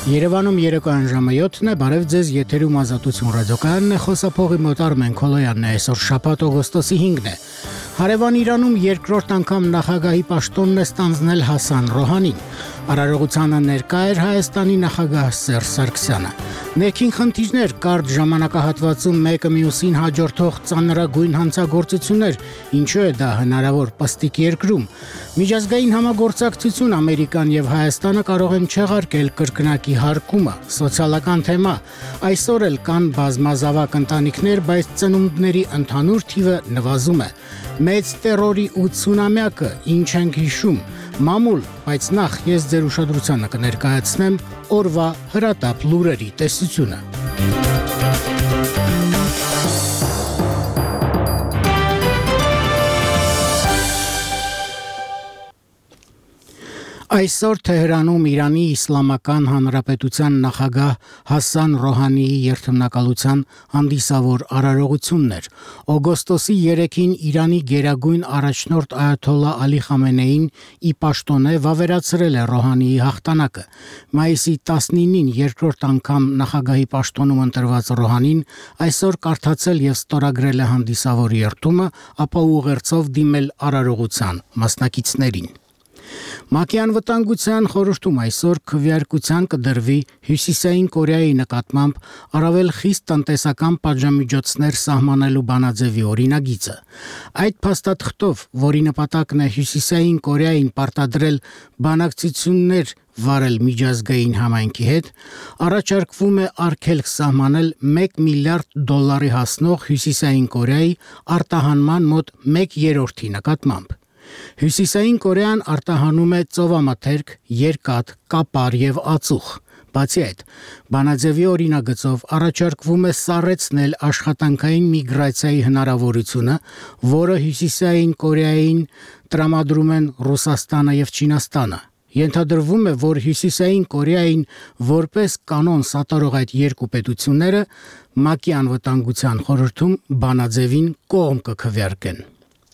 Երևանում երեկոյան ժամը 7-ն է, բարև ձեզ, եթերում Ազատություն ռադիոկայանն է, խոսափողի մոտ Արմեն Քոլոյանն է, այսօր շաբաթ օգոստոսի 5-ն է։ Հարևան Իրանում երկրորդ անգամ նախագահի պաշտոնն է ստանձնել Հասան Ռոհանին։ Արարողությանը ներկա էր Հայաստանի նախագահ Սերժ Սարգսյանը։ Ներքին խնդիրներ, կարճ ժամանակահատվածում մեկը մյուսին հաջորդող ծանրագույն հանցագործություններ, ինչու է դա հնարավոր պստիկ երկրում։ Միջազգային համագործակցություն Ամերիկան եւ Հայաստանը կարող են չեղարկել կրկնակի հարկումը, սոցիալական թեմա։ Այսօր էլ կան բազմազավակ ընտանիքներ, բայց ծնունդների ընդհանուր թիվը նվազում է։ Մեծ տերորի 80-ամյակը ինչ ենք հիշում։ Մամուլ, բայց նախ ես ձեր ուշադրությանը կներկայացնեմ օրվա հրատապ լուրերի տեսությունը։ Այսօր Թեհրանում Իրանի Իսլամական Հանրապետության նախագահ Հասան Ռոհանիի երթմնակալության հանդիսավոր արարողությունն էր։ Օգոստոսի 3-ին Իրանի գերագույն առաջնորդ Այաթոլլա Ալի Խամենեին ի պաշտոնե վավերացրել է Ռոհանիի հաղթանակը։ Մայիսի 19-ին երկրորդ անգամ նախագահի պաշտոնում ընտրված Ռոհանին այսօր կարդացել եւ ստորագրել է հանդիսավոր երթումը, ապա ուղերձով դիմել արարողության մասնակիցներին։ ՄԱԿ-ի անվտանգության խորհրդում այսօր քվեարկության կդրվի Հյուսիսային Կորեայի նկատմամբ առավել խիստ տնտեսական պատժամիջոցներ սահմանելու բանաձևի օրինագիծը։ Այդ փաստաթղթով, որի նպատակն է Հյուսիսային Կորեային պարտադրել բանակցություններ վարել միջազգային համայնքի հետ, առաջարկվում է արգելք սահմանել $1 միլիարդ հասնող Հյուսիսային Կորեայի արտահանման մոտ 1/3-ի նկատմամբ։ Հյուսիսային Կորեան արտահանում է ծովամթերք, երկաթ, կապար եւ ածուխ։ Բացի այդ, բանաձևի օրինագծով առաջարկվում է սառեցնել աշխատանքային միգրացիայի հնարավորությունը, որը Հյուսիսային Կորեային տրամադրում են Ռուսաստանը եւ Չինաստանը։ Ենթադրվում է, որ Հյուսիսային Կորեային որպես կանոն սատարող այդ երկու պետությունները ՄԱԿ-ի անվտանգության խորհրդում բանաձևին կողմ կքվեարկեն։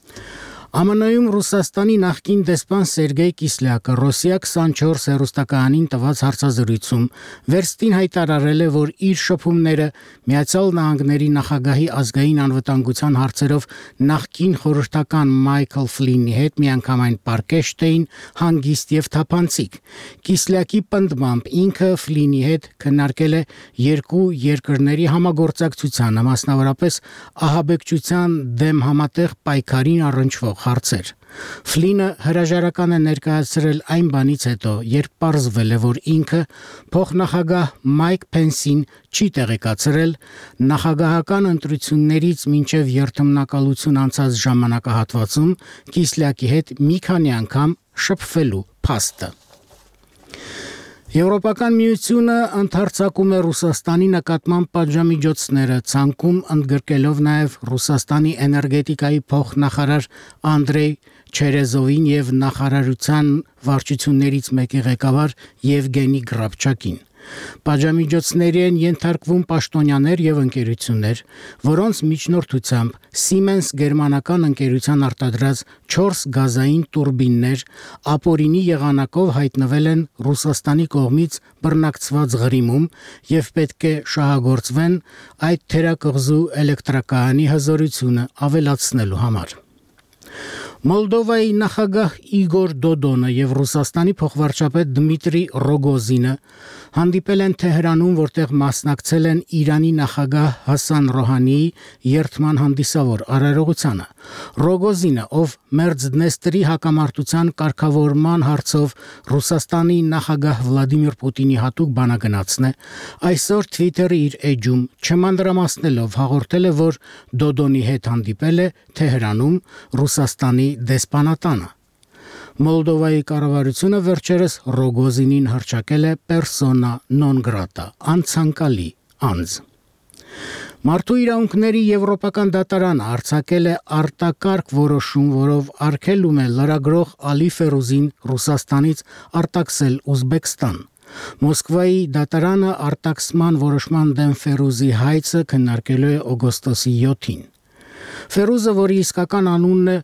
ԱՄՆ-ում Ռուսաստանի նախկին դեսպան Սերգեյ Կիսլյակը Ռոսիա 24 հեռուստակայանին տված հարցազրույցում վերստին հայտարարել է, որ իր շփումները Միացյալ Նահանգների նախագահի ազգային անվտանգության հարցերով նախկին խորհրդական Մայքլ Ֆլինի հետ միանգամայն պարկեշտ էին, հանգիստ եւ թափանցիկ։ Կիսլյակի պնդմամբ ինքը Ֆլինի հետ քննարկել է երկու երկրների համագործակցությանը, մասնավորապես ահաբեկչության դեմ համատեղ պայքարին առնչվող հարցեր։ Ֆլինը հրաժարական է ներկայացրել այն բանից հետո, երբ պարզվել է, որ ինքը փոխնախագահ Մայք Փենսին չի տեղեկացրել նախագահական ընտրություններից մինչև երթմնակալություն անցած ժամանակահատվածում Կիսլյակի հետ մի քանի անգամ շփվելու փաստը։ Եվրոպական միությունը ընդհարձակում է Ռուսաստանի նկատմամբ պատժամիջոցները, ցանկում ընդգրկելով նաև Ռուսաստանի էներգետիկայի փոխնախարար Անդրեյ Չերեզովին եւ նախարարության վարչություններից մեկի ղեկավար Եվգենի Գրաբչակին։ Պատժամիջոցների են ենթարկվում պաշտոնյաներ եւ ընկերություններ, որոնց միջնորդությամբ Siemens գերմանական ընկերության արտադրած 4 գազային տուրբիններ ապօրինի եղանակով հայտնվել են Ռուսաստանի կողմից բռնակցված Ղրիմում եւ պետք է շահագործվեն այդ թերակղզու էլեկտրակայանի հզորությունը ավելացնելու համար։ Մոլդովայի նախագահ Իգոր Դոդոնը եւ Ռուսաստանի փոխվարչապետ Դմիտրի Ռոգոզինը հանդիպել են Թեհրանում, որտեղ մասնակցել են Իրանի նախագահ Հասան Ռոհանիի երթման հանդիսավոր արարողությանը։ Ռոգոզինը, ով Մերձդնեստրի հակամարտության կարգավորման հարցով Ռուսաստանի նախագահ Վլադիմիր Պուտինի հատուկ բանագնացն է, այսօր Twitter-ի իր էջում չմանրամասնելով հաղորդել է, որ Դոդոնի հետ հանդիպել է Թեհրանում Ռուսաստանի դեսպանատանը։ Մոլդովայի կառավարությունը վերջերս Ռոգոզինին հռչակել է persona non grata, անցանկալի անձ։ Մարդու իրավունքների եվրոպական դատարանը արձակել է արտակարգ որոշում, որով արգելում է լրագրող Ալի Ֆերուզին Ռուսաստանից արտաքսել Ուզբեկստան։ Մոսկվայի դատարանը արտաքսման որոշման դեմ Ֆերուզի հայցը քննարկելու է օգոստոսի 7-ին։ Ֆերուզը, որի իսկական անունն է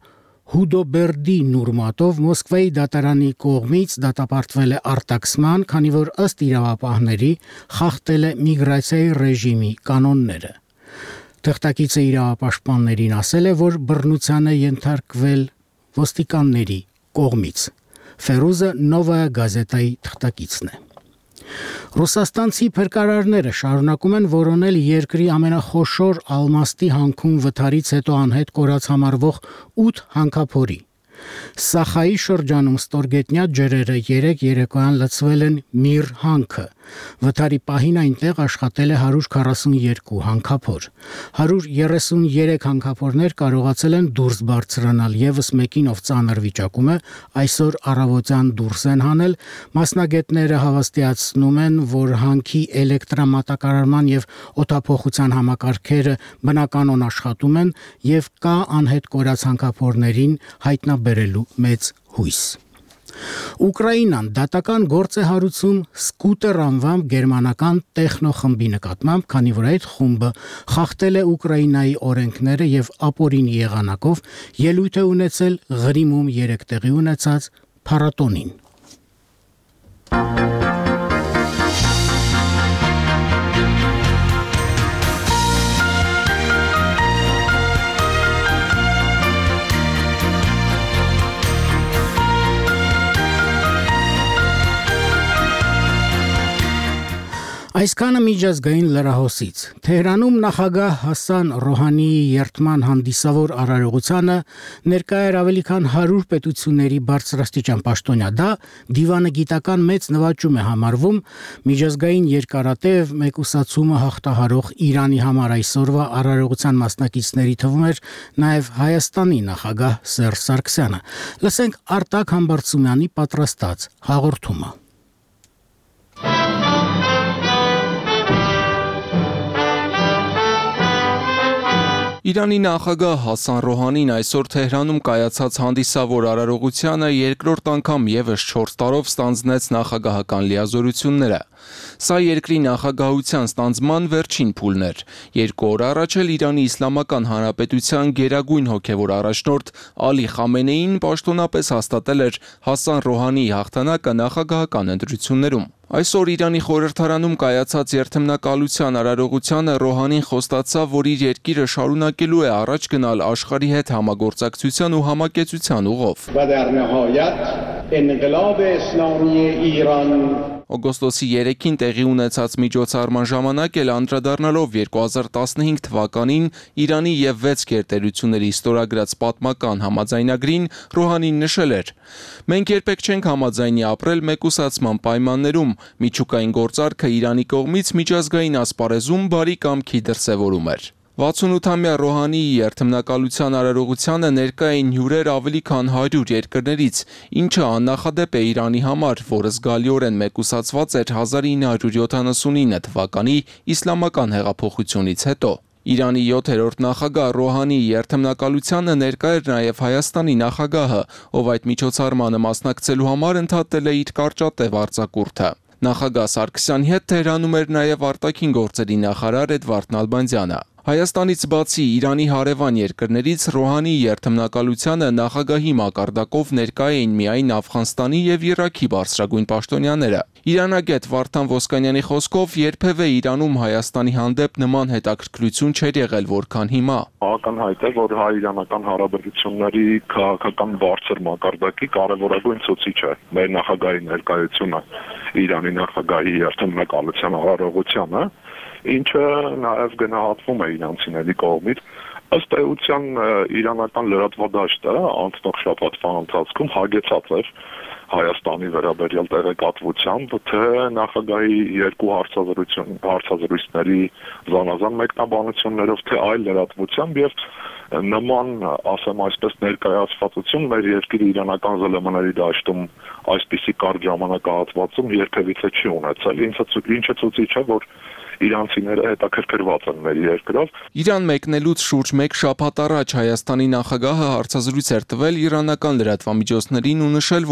Հուդոբերդի Նուրմատով Մոսկվայի դատարանի կողմից դատապարտվել է արտաքսման, քանի որ ըստ իրավապահների խախտել է միգրացիայի ռեժիմի կանոնները։ Թղթակիցը իրավապաշտպաններին ասել է, որ բռնության է ենթարկվել ոստիկանների կողմից։ Ֆերուզը Նովայա գազետայի թղթակիցն է։ Ռուսաստանցի փրկարարները շարունակում են որոնել երկրի ամենախոշոր ալմաստի հանքում վթարից հետո անհետ կորած համարվող 8 հանքափորի։ Սախայի շրջանում ստորգետնյա ջրերը 3 երեկոյան լցվել են Միր հանքը։ Վթարի պահին այնտեղ աշխատել է 142 հանքափոր։ 133 հանքափորներ կարողացել են դուրս բարձրանալ, եւս մեկին ով ծանր վիճակում է, այսօր առավոտյան դուրս են հանել։ Մասնագետները հավաստիացնում են, որ հանքի էլեկտրամատակարարման եւ օդափոխության համակարգերը բնականon աշխատում են եւ կա անհետ կորած հանքափորներին հայտնաբերելու մեծ հույս։ Ուկրաինան դատական գործ է հարուցում Սկուտեր անվամբ գերմանական տեխնոխմբի նկատմամբ, քանի որ այդ խումբը խախտել է Ուկրաինայի օրենքները եւ ապօրինի եղանակով ելույթ է ունեցել Ղրիմում 3 տեղի ունեցած փառատոնին։ Այսքանը միջազգային լրահոսից։ Թեհրանում նախագահ Հասան Ռոհանիի երթման հանդիսավոր արարողությանը ներկա էր ավելի քան 100 պետությունների բարձրաստիճան պաշտոնյա։ Դա դիվանագիտական մեծ նվաճում է համարվում միջազգային երկարատև մեկուսացումը հաղթահարող Իրանի համար այսօրվա արարողության մասնակիցների թվում էր նաև Հայաստանի նախագահ Սերժ Սարգսյանը։ Լսենք Արտակ Համբարձումյանի պատրաստած հաղորդումը։ Իրանի նախագահ Հասան Ռոհանին այսօր Թեհրանում կայացած հանդիսավոր արարողությանը երկրորդ անգամ եւս 4 տարով ստանձնեց նախագահական լիազորությունները։ Սա երկրի նախագահության ստանձնման վերջին փուլն էր։ 2 օր առաջ էլ Իրանի Իսլամական Հանրապետության գերագույն հոգևոր առաջնորդ Ալի Խամենեին պաշտոնապես հաստատել էր Հասան Ռոհանիի հաղթանակը նախագահական ընտրություններում։ Այսօր Իրանի խորհրդարանում կայացած երթմնակալության արարողությանը Ռոհանին խոստացավ, որ իր երկիրը շարունակելու է առաջ գնալ աշխարհի հետ համագործակցության ու համակեցության ուղով։ Օգոստոսի 3-ին տեղի ունեցած միջոցառման ժամանակ էլ անդրադառնալով 2015 թվականին Իրանի եւ 6 գերտերությունների ստորագրած պատմական համաձայնագրին, Ռոհանին նշել էր. «Մենք երբեք չենք համաձայնի ապրել մեկուսացման պայմաններում, միջուկային գործարքը Իրանի կողմից միջազգային ասպարեզում բարի կամքի դրսևորում էր»։ 68-ամյա Ռոհանիի երթմնակալության արարողությանը ներկա էին հյուրեր ավելի քան 100 երկրներից, ինչը աննախադեպ է Իրանի համար, որը զգալիորեն մեկուսացված էր 1979 թվականի իսլամական հեղափոխությունից հետո։ Իրանի 7-րդ նախագահ Ռոհանիի երթմնակալությանը ներկա էր նաև Հայաստանի նախագահը, ով այդ միջոցառմանը մասնակցելու համար ընդհատել է իր կարճատև արձակուրդը։ Նախագահ Սարգսյանի հետ Թեհրանում էր նաև արտաքին գործերի նախարար Էդվարդ Նալբանդյանը։ Հայաստանից բացի Իրանի հարևան երկրներից Ռոհանիի երթմնակալությանը նախագահի մակարդակով ներկա էին միայն Աֆղանստանի եւ Իրաքի բարձրագույն պաշտոնյաները։ Իրանագետ Վարդան Ոսկանյանի խոսքով երբևէ Իրանում Հայաստանի հանդեպ նման հետաքրքրություն չէր եղել, որքան հիմա։ Ակնհայտ է, որ հայ-իրանական հարաբերությունների քաղաքական բարձր մակարդակի կարևորագույն ցուցիչ է մեր նախագահի ներկայությունը Իրանի նախագահի երթմնակալության արարողությանը, ինչը նաև գնահատվում է իրանցիների կողմից։ Ըստ էության իրանական լրատվադաշտը անցնող շաբաթվա ընթացքում հագեցած էր Հայաստանի վերաբերյալ տեղեկատվությամբ, թե նախագահի 2 հարցազրույցների զանազան մեկնաբանություններով, թե այլ լրատվությամբ եւ նման, ասեմ այսպես, ներկայացվածություն մեր երկրի իրանական ԶԼՄ-ների դաշտում այսպիսի կարճ ժամանակահատվածում երբևիցե չի ունեցել, ինչը ցույց է, որ իրանցիները հետաքրքրված են մեր երկրով։ Իրան մեկնելուց շուրջ 1 շաբաթ առաջ Հայաստանի նախագահը հարցազրույց էր տվել իրանական լրատվամիջոցներին ու նշել, որ փորձ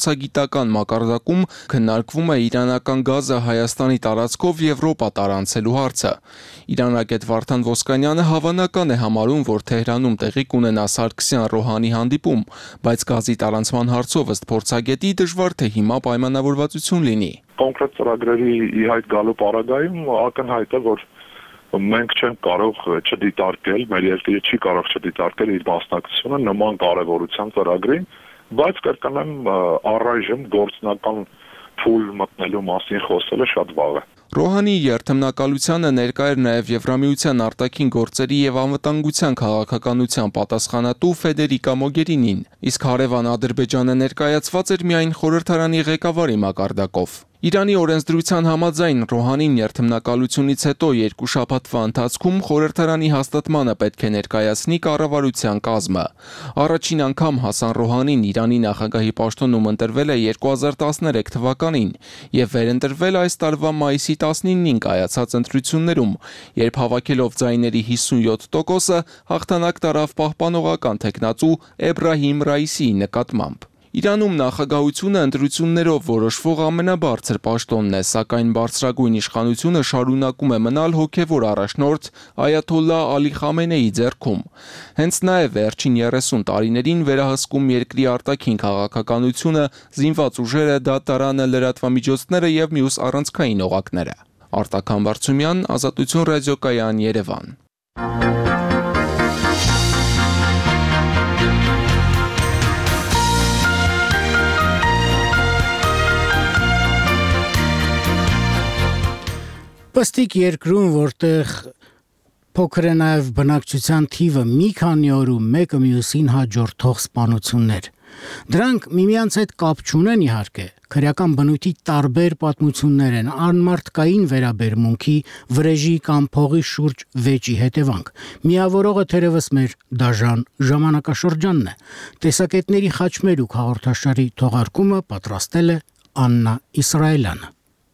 փորձագիտական մակարդակում քննարկվում է իրանական գազը Հայաստանի տարածքով Եվրոպա տարանցելու հարցը։ Իրանագետ Վարդան Ոսկանյանը հավանական է համարում, որ Թեհրանում տեղի կունենա Սարգսյան-Ռոհանի հանդիպում, բայց գազի տարանցման հարցով ըստ փորձագետի դժվար թե հիմա պայմանավորվածություն լինի։ Կոնկրետ ծրագրերի ի հայտ գալու պարագայում ակնհայտ է, որ մենք չենք կարող չդիտարկել, մեր երկիրը չի կարող չդիտարկել իր մասնակցությունը նման կարևորության ծրագրին, բայց կրկնեմ առայժմ գործնական փուլ մտնելու մասին խոսելը շատ վաղ է։ Ռոհանի երթմնակալությանը ներկա էր նաև Եվրամիության արտաքին գործերի եւ անվտանգության քաղաքականության պատասխանատու Ֆեդերիկա Մոգերինին, իսկ հարևան Ադրբեջանը ներկայացված էր միայն խորհրդարանի ղեկավարի մակարդակով։ Իրանի օրենսդրության համաձայն Ռոհանին երթմնակալությունից հետո 2 շաբաթվա ընթացքում խորհրդարանի հաստատմանը պետք է ներկայացնի կառավարության կազմը։ Առաջին անգամ Հասան Ռոհանին Իրանի նախագահի պաշտոնում ընտրվել է 2013 թվականին եւ վերընտրվել այս տարվա մայիսի 19-ին կայացած ընտրություններում, երբ հավաքելով ձայների 57%-ը հաղթանակ տարավ պահպանողական թեկնածու Էբրահիմ Ռայիսիի նկատմամբ։ Իրանում նախագահությունը ընտրություններով որոշվող ամենաբարձր պաշտոնն է, սակայն բարձրագույն իշխանությունը շարունակում է մնալ հոգևոր առաջնորդ Այաթոլլահ Ալի Խամենեիի ձեռքում։ Հենց նա է վերջին 30 տարիներին վերահսկում երկրի արտաքին քաղաքականությունը, զինված ուժերը, դատարանը, լրատվամիջոցները եւ մյուս առանցքային օղակները։ Արտակ Համբարձումյան, Ազատություն ռադիոկայան, Երևան։ Պստիկ երկրում, որտեղ փոքր է նաև բնակչության թիվը մի քանի օր ու մեկը մյուսին հաջորդող սպանություններ։ Դրանք միմյանց հետ կապ չունեն իհարկե, քրեական բնույթի տարբեր պատմություններ են, անմարդկային վերաբերմունքի, վրեժի կամ փողի շուրջ վեճի հետևանք։ Միավորողը թերևս մեր դաժան ժամանակաշրջանն է։ Տեսակետների խաչմերուկ հաղորդաշարի թողարկումը պատրաստել է Աննա Իսրայելյանը։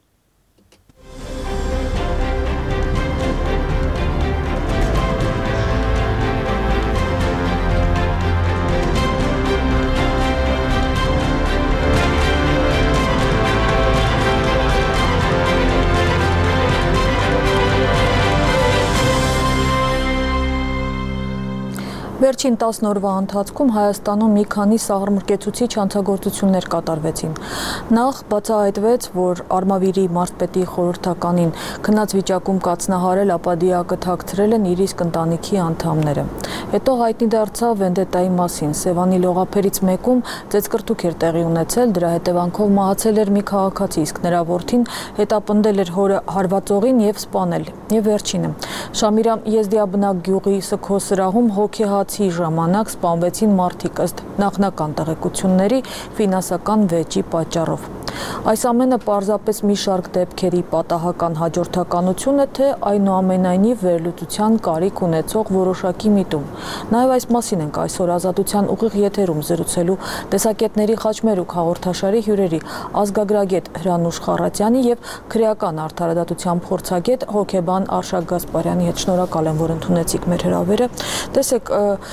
Վերջին 10 օրվա ընթացքում Հայաստանում մի քանի սահմռկեցուցիչ հանցագործություններ կատարվեցին։ Նախ բացահայտվեց, որ Արմավիրի մարզպետի խորհրդականին քնած վիճակում կացնահարել, ապա դիակը թաքցրել են իր իսկ ընտանիքի անդամները։ Հետո հայտնի դարձավ վենդետայի մասին։ Սևանի լողափերից մեկում ծեծկռտուք էր տեղի ունեցել, դրա հետևանքով մահացել էր մի քաղաքացի, իսկ նրա որդին հետապնդել էր հորը հարվածողին եւ սպանել։ Եվ վերջինը Շամիրամ Եզդիաբնակ գյուղի Սքո սրահում հոգեհացի ժամանակ սպանվեցին մարդիկ ըստ նախնական տեղեկությունների ֆինանսական վեճի պատճառով։ Այս ամենը պարզապես մի շարք դեպքերի պատահական հաջորդականություն է, թե այնուամենայնիվ վերլուծության կարիք ունեցող որոշակի միտում։ Նաև այս մասին ենք այսօր Ազատության ուղիղ եթերում զրուցելու տեսակետների խաչմերուկ հաղորդաշարի հյուրերի ազգագրագետ Հրանուշ Խառատյանի եւ քրեական արդարադատության փորձագետ հոգեբան Արշակ Գասպարյանի հետ։ Շնորհակալ եմ, որ ընդունեցիք մեր հրավերը։ Տեսեք,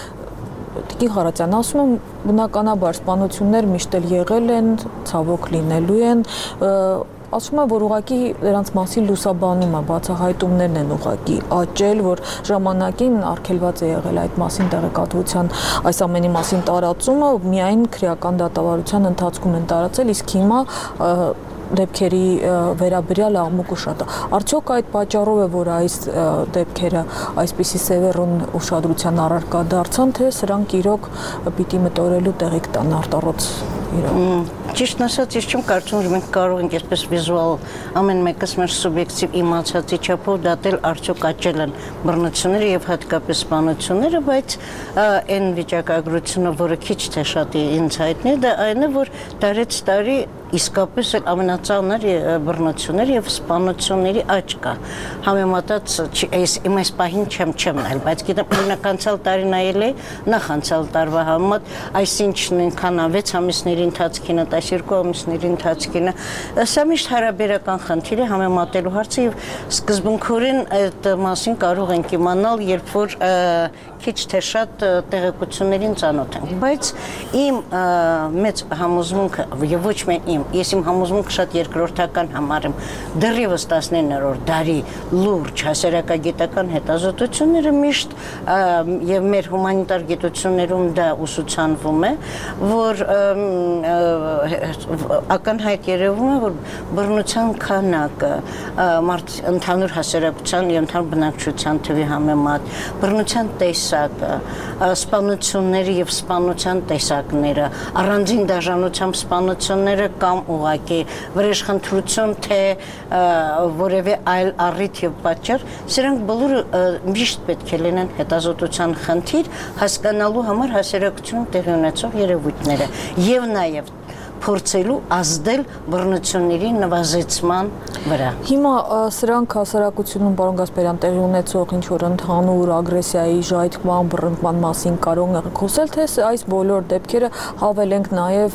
Տիկին Խառատյան, ասում եմ, բնականաբար սպանություններ միշտ էլ եղել են, ցավոք լինելու են, ասում եմ, որ ուղղակի դրանց մասին լուսաբանումը, բացահայտումներն են ուղղակի աճել, որ ժամանակին արգելված է եղել այդ մասին տեղեկատվության այս ամենի մասին տարածումը, միայն քրեական դատավարության ընթացքում են տարածել, իսկ հիմա դեպքերի վերաբերյալ աղմուկը շատ է։ Արդյոք այդ պատճառով է, որ այս դեպքերը այսպիսի սևեռուն ուշադրության առարկա դարձան, թե սրանք իրոք պիտի մտորելու տեղիք տան արտառոց իրոք։ Ճիշտն ասած, ես չեմ կարծում, որ մենք կարող ենք այսպես վիզուալ ամեն մեկս մեր սուբյեկտիվ իմացածի չափով դատել արդյոք աճել են բռնությունները եւ հատկապես սպանությունները, բայց այն վիճակագրությունը, որը քիչ թե շատ ինձ հայտնի է, դա այն է, որ տարեց տարի իսկապես էլ ամենածանր բռնություններ եւ սպանությունների աճ կա։ Համեմատած իմ այս պահին չեմ նայել, բայց գիտեմ անցյալ տարի նայել էի նախ անցյալ տարվա համեմատ, այսինքն այնքան 6 ամիսների ընթացքին, 12 ամիսների ընթացքին, սա միշտ հարաբերական խնդիր է համեմատելու հարցը եւ սկզբունքորեն այդ մասին կարող ենք իմանալ, երբ որ քիչ թե շատ տեղեկություններին ծանոթ ենք, բայց իմ մեծ համոզմունքը եւ ոչ միայն իմ, ես իմ համոզմունքը շատ երկրորդական համարեմ, դեռևս 19-րդ դարի լուրջ հասարակագիտական հետազոտությունները միշտ եւ մեր հումանիտար գիտություններում դա ուսուցանվում է, որ ակնհայտ երևում է, որ բռնության քանակը ընդհանուր հասարակության եւ ընդհանուր բնակչության թվի համեմատ, բռնության սպանությունների եւ սպանության տեսակները, առանձին դաժանությամբ սպանությունները կամ ուղղակի վրեժխնդրություն, թե որևէ այլ առիթ եւ պատճառ, սրանք բոլորը միշտ պետք է լինեն հետազոտության խնդիր, հասկանալու համար հասարակությունում տեղի ունեցող երևույթները եւ նաեւ փորձելու ազդել բռնությունների նվազեցման վրա։ Հիմա սրանք հասարակությունում, պարոն Գասպարյան, տեղի ունեցող ինչ-որ ընդհանուր ագրեսիայի, ժայթքման, բռնկման մասին կարող ենք խոսել, թե այս բոլոր դեպքերը հավելենք նաև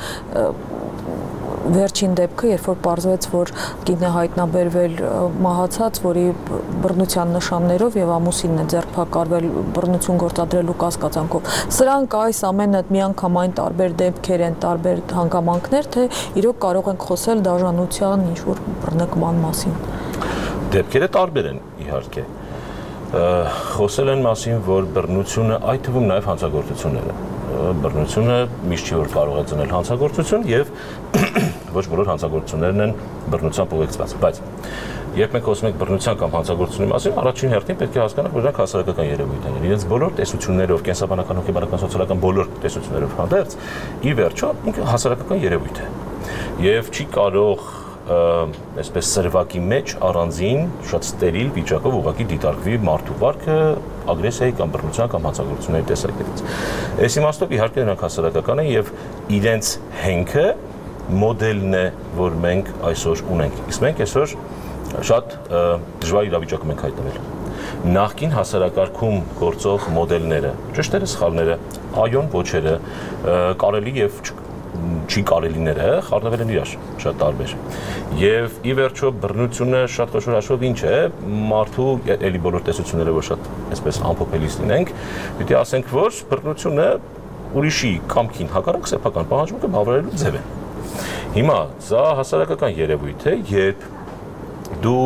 վերջին դեպքը, երբ որ պարզվեց, որ կին է հայտնաբերվել մահացած, որի բռնության նշաններով եւ ամուսինն է ձերբակալվել բռնություն գործադրելու կասկածանքով։ Սրանք այս ամենը միանգամայն տարբեր դեպքեր են, տարբեր հանգամանքներ, թե իրոք կարող ենք խոսել դաժանության ինչ-որ բռնկման մասին։ Դեպքերը տարբեր են, իհարկե։ Խոսել են մասին, որ բռնությունը, այդ թվում նաև հանցագործությունները, բռնությունը միշտ չի որ կարող է ծնել հանցագործություն եւ ոչ բոլոր հանցագործություններն են բռնությամբ ուղեկցված, բայց երբ մենք խոսում ենք բռնության կամ հանցագործությունների մասին, առաջին հերթին պետք է հասկանանք, որ դրանք հասարակական երևույթ են։ Իրենց բոլոր տեսություններով, կենսաբանական, հոգեբանական, սոցիալական բոլոր տեսություններով հանդերձ, ի վերջո ինքը հասարակական երևույթ է։ Եվ չի կարող այսպես սրվակի մեջ առանձին շատ ստերիլ վիճակով ուղղակի դիտարկվի մարդու վարքը ագրեսիայի կամ բռնության կամ հանցագործությունների տեսակետից։ Այս իմաստով իհարկե նրանք հասարակական են եւ իրենց հենքը մոդելն է, որ մենք այսօր ունենք։ Իսկ մենք այսօր շատ դժվար իրավիճակում ենք հայտնվել։ Նախկին հասարակարգում գործող մոդելները, ճշտերը, սխալները, այոն, ոչերը, կարելի եւ չի կարելիները խառնվել են իրար շատ տարբեր։ Եվ ի վերջո բռնությունը շատ խոշոր հաշվով ինչ է, մարդու էլի բոլոր տեսությունները որ շատ այսպես ամփոփելիս լինենք, պիտի ասենք, որ բռնությունը ուրիշի կամքին հակառակ սեփական պահանջմունքը բավարարելու ձև է։ Հիմա սա հասարակական երևույթ է, երբ դու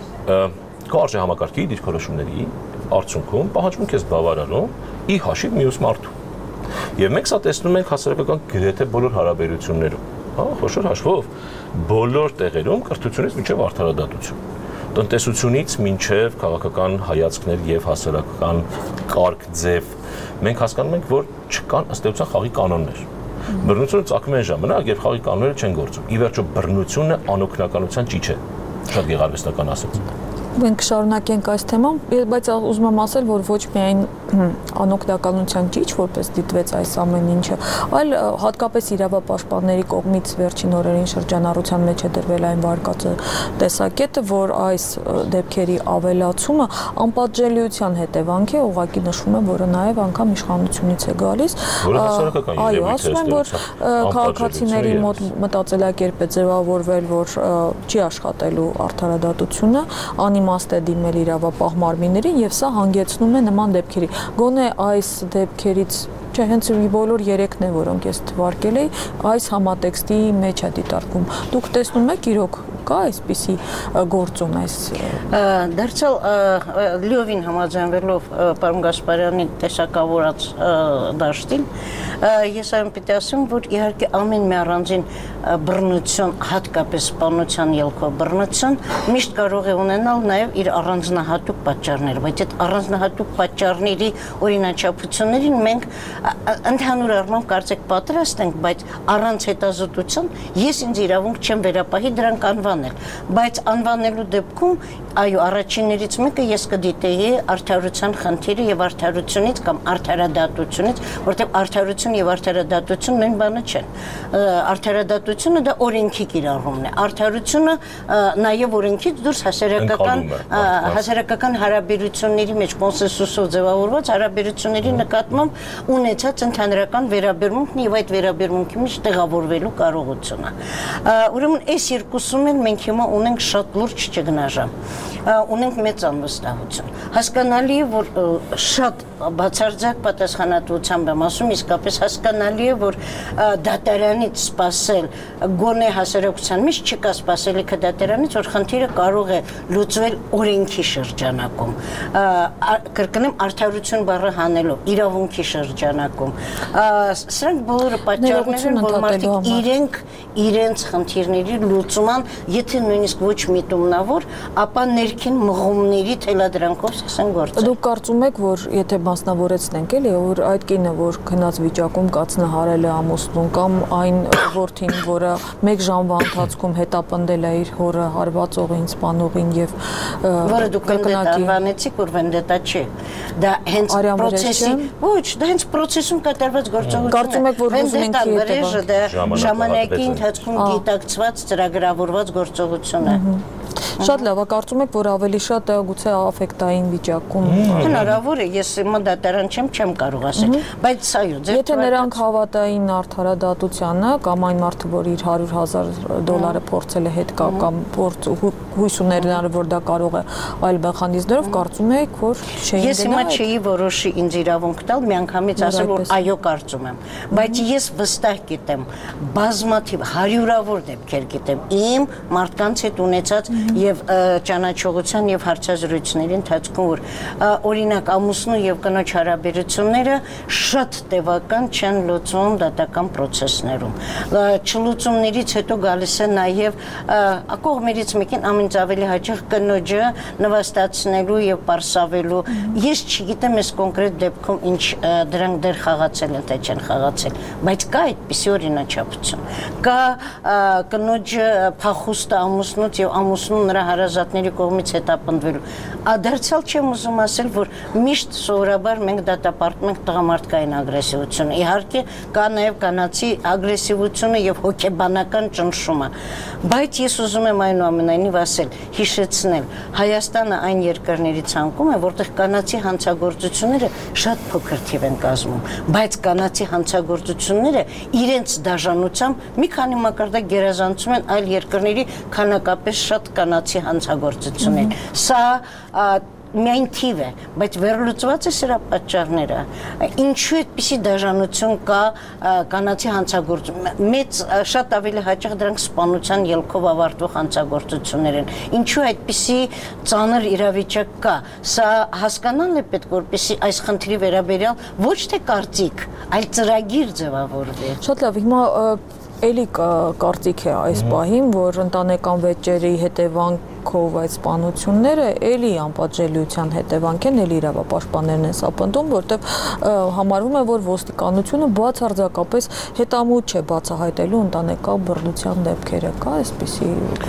քո արժեհամակարգի դիրքորոշումների արդյունքում պահանջմունք ես բավարարում ի հաշիվ մյուս մարդու։ Եվ մենք սա տեսնում ենք հասարակական գրեթե բոլոր հարաբերություններում, խոշոր հաշվով բոլոր տեղերում կրթությունից մինչև արդարադատություն, տնտեսությունից մինչև քաղաքական հայացքներ եւ հասարակական կարգ ձև, մենք հասկանում ենք, որ չկան ըստ էության խաղի կանոններ։ Բռնությունը ծագում է ժամանակ, երբ խաղի կանոնները չեն գործում։ Ի վերջո բռնությունը անօգնականության ճիչ է, շատ գեղարվեստական ասած։ Մենք շարունակենք այս թեման, բայց ուզում եմ ասել, որ ոչ միայն անօգնականության ճիչ, որպես դիտվեց այս ամեն ինչը, այլ հատկապես իրավապաշտպանների կողմից վերջին օրերին շրջանառության մեջ է դրվել այն վարկածը տեսակետը, որ այս դեպքերի ավելացումը անպատժելիության հետևանք է, ուղղակի նշվում է, որը նաև անգամ իշխանությունից է գալիս։ Այո, ասում են, որ քաղաքացիների մոտ մտածելակերպ է ձևավորվել, որ չի աշխատելու արդարադատությունը, անիմաստ է դիմել իրավապահ մարմիններին եւ սա հանգեցնում է նման դեպքերի։ Գոնե այս դեպքերից, չէ, հենց բոլոր երեքն է, որոնք ես թվարկել էի, այս համատեքստի մեջ է դիտարկվում։ Դուք տեսնում եք իրոք կա այսպիսի գործոն այս դարձյալ լիովին համաձայնվելով պարոն Գասպարյանի տեսակավորած դաշտին, ես այն պիտի ասեմ, որ իհարկե ամեն մի առանձին բռնություն, հատկապես սպանության ելքով բռնություն միշտ կարող է ունենալ նաև իր առանձնահատուկ պատճառները, բայց այդ առանձնահատուկ պատճառների օրինաչափություններին մենք ընդհանուր առմամբ կարծեք պատրաստ ենք, բայց առանց հետազոտության ես ինձ իրավունք չեմ վերապահի դրանք անվանել, բայց անվանելու դեպքում այո, առաջիններից մեկը ես կդիտեի արդարության խնդիրը եւ արդարությունից կամ արդարադատությունից, որտեղ արդարություն եւ արդարադատություն նույն բանը չեն։ Արդարադատությունը դա օրենքի կիրառումն է։ Արդարությունը նաեւ օրենքից դուրս հասարակական հարաբերությունների մեջ կոնսենսուսով ձևավորված հարաբերությունների նկատմամբ ունեցած ընդհանրական վերաբերմունքն եւ այդ վերաբերմունքի մեջ տեղավորվելու կարողությունը։ Ուրեմն այս երկուսում էլ մենք հիմա ունենք շատ լուրջ ճգնաժամ։ Ունենք մեծ անվստահություն։ Հասկանալի է, որ շատ բացարձակ պատասխանատվությամբ եմ ասում, իսկապես հասկանալի է, որ դատարանից սպասել գոնե հասարակության մեջ չկա սպասելիքը դատարանից, որ խնդիրը կարող է լուծվել օրենքի շրջանակում։ Կրկնեմ, արդարություն բառը հանելով, իրավունքի շրջանակում։ Սրանք բոլորը պատճառներ են, որ մարդիկ իրենց խնդիրների լուծման, եթե նույնիսկ ոչ միտումնավոր, ապա ներքին մղումների թելադրանքով սկսեն գործել։ Դուք կարծում եք, որ եթե մասնավորեցնենք, էլի, որ այդ կինը, որ քնած վիճակում կացնահարել է ամուսնուն կամ այն որդին, որը 1 ժամվա ընթացքում հետապնդել է իր հորը հարվածողին, սպանողին եւ որը դուք անվանեցիք, որ վենդետա չի։ Դա հենց process-ի, ոչ, դա հենց process-ում կատարված գործողություն է։ Կարծում եք, որ վենդետա վրեժը դա ժամանակի ընթացքում գիտակցված, ծրագրավորված գործողություն է։ Շատ լավ, կարծում եք, որ ավելի շատ է գուցե աֆեկտային վիճակում։ Հնարավոր է, ես դատարան չեմ կարող ասել, բայց այո, եթե նրանք հավատային արդարադատությանը կամ այն մարդը, որ իր $100,000 փորձել է հետ կամ հույս ուներ նրան, որ դա կարող է այլ մեխանիզմներով, կարծում եք, որ չէին դնա։ Ես հիմա չէի որոշի ինձ իրավունք տալ, միանգամից ասել, որ այո կարծում եմ, բայց ես վստահ գիտեմ, բազմաթիվ հարյուրավոր դեպքեր գիտեմ, իմ մարդկանց հետ ունեցած եւ ճանաչողության եւ հարցազրույցների ընթացքում, որ օրինակ ամուսնու եւ կնոջ հարաբերությունները շատ տևական չեն լուծվում դատական process-ներում։ Չլուծումներից հետո գալիս է նաեւ կողմերից մեկին ամենից ավելի հաճախ կնոջը նվաստացնելու եւ պարսավելու։ Ես չգիտեմ այս կոնկրետ դեպքում ինչ դրանք դեռ խաղացել են, թե չեն խաղացել, բայց կա այդպիսի օրինաչափություն։ Կա կնոջը փախուստը ամուսնուց եւ ամուսնու նրա հարազատների կողմից հետապնդվելու։ Դարձյալ չեմ ուզում ասել, որ միշտ սովորաբար մենք դատապարտում ենք տղամարդկային ագրեսիվությունը։ Իհարկե կա նաև կանացի ագրեսիվությունը եւ հոգեբանական ճնշումը։ Բայց ես ուզում եմ այնուամենայնիվ ասել, հիշեցնել, Հայաստանը այն երկրների ցանկում է, որտեղ կանացի հանցագործությունները շատ փոքր թիվ են կազմում, բայց կանացի հանցագործությունները իրենց դաժանությամբ մի քանի մակարդակ գերազանցում են այլ երկրների քանակապես շատ կանացի հանցագործություններ։ Սա միայն թիվ է, բայց վերլուծված է սրա պատճառները։ Ինչու այդպիսի դաժանություն կա կանացի հանցագործություն։ Մեծ շատ ավելի հաճախ դրանք սպանության ելքով ավարտվող հանցագործություններ են։ Ինչու այդպիսի ծանր իրավիճակ կա։ Սա հասկանալ է պետք, որպեսզի այս խնդրի վերաբերյալ ոչ թե կարծիք, այլ ծրագիր ձևավորվի։ Շատ լավ, հիմա էլի կարծիք է այս պահին, որ ընտանեկան վեճերի հետևանքով այդ սպանությունները էլի անպատժելիության հետևանք են, էլի իրավապաշտպաններն են սա պնդում, որտեղ համարվում է, որ ոստիկանությունը բացարձակապես հետամուտ չէ բացահայտելու ընտանեկան բռնության դեպքերը, կա այսպիսի։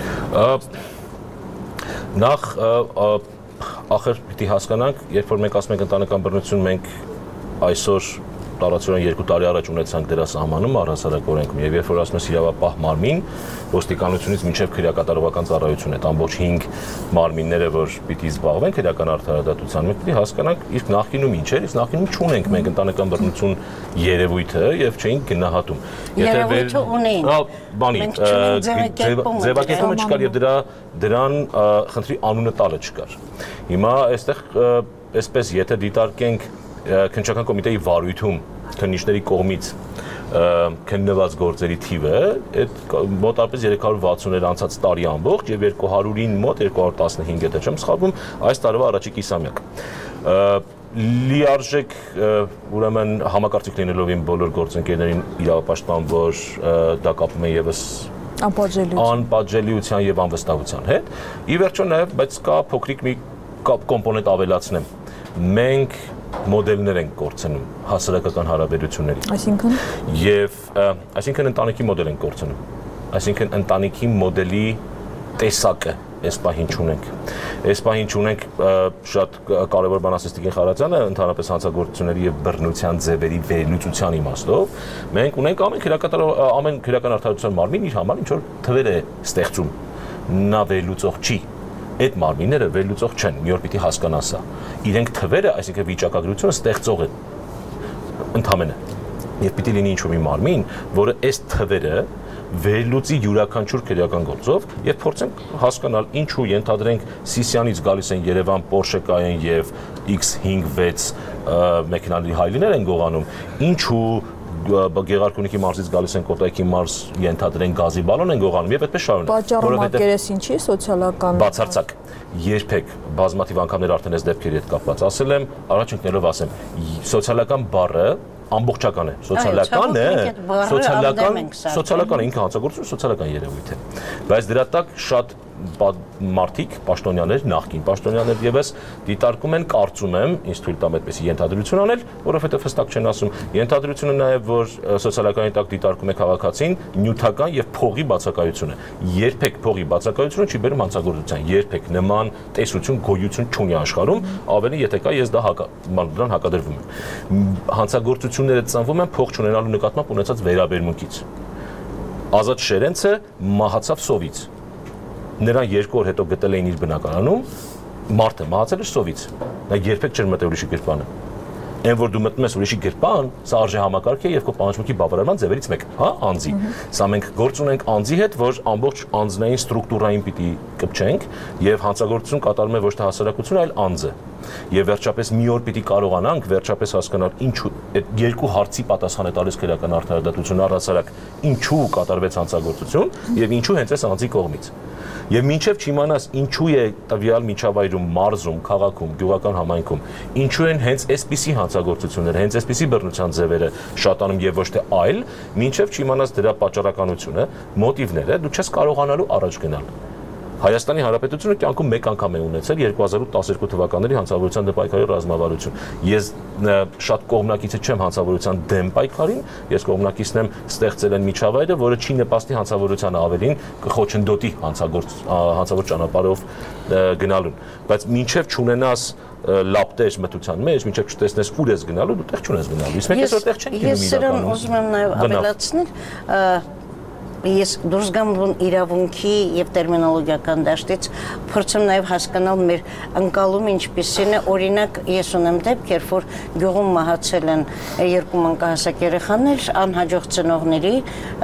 Նախ ախր պիտի հասկանանք, երբ որ մենք ասում ենք ընտանեկան բռնություն, մենք այսօր տարածորեն 2 տարի առաջ ունեցանք դերասահմանում առհասարակ օրենքում եւ երբ որ ասում ես իրավապահ մարմին ոստիկանությունից մինչեւ քրեակատարողական ծառայություն այդ ամբողջ 5 մարմինները որ պիտի զբաղվեն քրեական արդարադատության մենք պիտի հասկանանք իսկ նախկինում ինչ էր իսկ նախկինում չունենք մենք ընտանեկան բռնություն երևույթը եւ չէինք գնահատում երևույթը ունեին բանի ձևակերպումը չկար եւ դրան խնդրի անունը տալը չկար հիմա այստեղ այսպես եթե դիտարկենք Քննչական կոմիտեի վարույթում քննիչների կողմից քննված գործերի թիվը այդ մոտավորապես 360-եր անցած տարի ամբողջ եւ 200-ին մոտ 215 եթե չեմ սխալվում այս տարվա առաջի կիսամյակ լիարժեք ուրեմն համակարծիք լինելով իմ բոլոր գործընկերներին իրավապաշտպան որ դա կապում է եւս անպատժելիության եւ անվստահության հետ ի վերջո նաեւ բայց կա փոքրիկ մի կոմպոնենտ ավելացնեմ մենք մոդելներ են կորցնում հասարակական հարաբերությունների։ Այսինքն Այսինքն ընտանիքի մոդել են կորցնում։ Այսինքն ընտանիքի մոդելի տեսակը այս պահին չունենք։ Այս պահին չունենք շատ կարևոր բան ասեց Տիկին Խարատյանը, ընդհանրապես հանցագործությունների եւ բռնության ձևերի վերլուծության իմաստով, մենք ունենք ամեն քրեական արդարության մարմին իր համար ինչ որ թվեր է ստեղծում։ Նա վերլուծող չի։ Այդ մարմինները վերլուծող չեն, մի օր պիտի հասկանան սա։ Իրենք թվերը, այսինքն վիճակագրությունը ստեղծող են ընդհանրապես։ Եվ պիտի լինի ինչ-որ մի մարմին, որը այս թվերը վերլուծի յուրաքանչյուր քրեական գործով եւ փորձենք հասկանալ ինչու ենթադրենք Սիսյանից գալիս են Երևան Porsche Cayenne եւ X5-6 մեքենաների հայլիներ են գողանում, ինչու Գեղարքունիքի մարզից գալիս են Կոտայքի մարզ ենթադրենք գազի բալոն են գողանում եւ այդպես շարունակ։ Պատճառը մակերեսին չի սոցիալական բացարձակ երբեք բազմաթիվ անգամներ արդեն այս դեպքերի հետ կապված ասել եմ, առաջ ընկնելով ասեմ, սոցիալական բառը ամբողջական է, սոցիալական ինքը հանցագործություն սոցիալական երևույթ է, բայց դրա տակ շատ մարդիկ, պաշտոնյաներ, նախկին պաշտոնյաներ եւս դիտարկում են, կարծում եմ, ինձ թույլ տամ այդպեսի ենթադրություն անել, որովհետեւ հստակ չեն ասում, ենթադրությունը նաեւ որ սոցիալականի տակ դիտարկում է քաղաքացին, նյութական եւ փողի բացակայությունը, երբեք փողի բացակայությունը չի բերում հանցագործության, երբեք նման տեսություն, գոյություն չունի աշխարհում, ավելի եթե կա, ես դրան հակադրվում եմ։ Հանցագործությունները ծնվում են փող չունենալու նկատմամբ ունեցած վերաբերմունքից։ Ազատ Շերենցը մահացավ սովից։ Նրան 2 օր հետո գտել էին իր բնակարանում, մարդը մահացել էր սովից։ Նա երբեք չէր մտել ուրիշի գրպանը։ Այն որ դու մտնում ես ուրիշի գրպան, սա արժե համակարգ է եւ քո պահանջմունքի բավարարման ձևերից մեկը, հա, անձի։ Սա մենք գործ ունենք անձի հետ, որ ամբողջ անձնային ստրուկտուրային պիտի կպչենք եւ հանցագործություն կատարում է ոչ թե հասարակությունը, այլ անձը։ Եվ վերջապես մի օր պիտի կարողանանք վերջապես հասկանալ ինչու այդ երկու հարցի պատասխան է տալիս քրեական արդարադատությունը առհասարակ ինչու կատարվեց հանցագործություն եւ ինչու հենց այս անձի կողմից։ Եվ մինչև չիմանաս ինչու է տվյալ միջավայրում, մարզում, քաղաքում, գյուղական համայնքում, ինչու են հենց այսպիսի հանցագործությունները, հենց այսպիսի բռնության ձևերը շատանում եւ ոչ թե այլ, մինչև չիմանաս դրա պատճառականությունը, մոտիվները, դու չես կարողանալու առաջ գնալ։ Հայաստանի Հանրապետությունը կյանքում մեկ անգամ է ունեցել 2012 թվականների հանցավորության դեմ պայքարի ռազմավարություն։ Ես շատ կողմնակիցը չեմ հանցավորության դեմ պայքարին, ես կողմնակիցն եմ ստեղծել են միջավայրը, որը չի նպաստի հանցավորության ավելին կխոչընդոտի հանցավոր ճանապարհով գնալուն։ Բայց մինչև չունենաս լապտեր մտության մեջ, մինչև չտեսնես ուր ես գնալու, դու տեղ չունես գնալու։ Իսկ մենք այսօր տեղ չենք գնում իրականում։ Ես սրան ուզում եմ նաև ավելացնել, ես դուրս գամ իրավունքի եւ տերմինոլոգիական դաշտից փորձում նաեւ հասկանալ մեր անցալում ինչպիսին է, օրինակ ես ունեմ դեպքեր, որ գյուղում մահացել են 2 մանկահասակ երեխաներ, անհաջող ծնողների,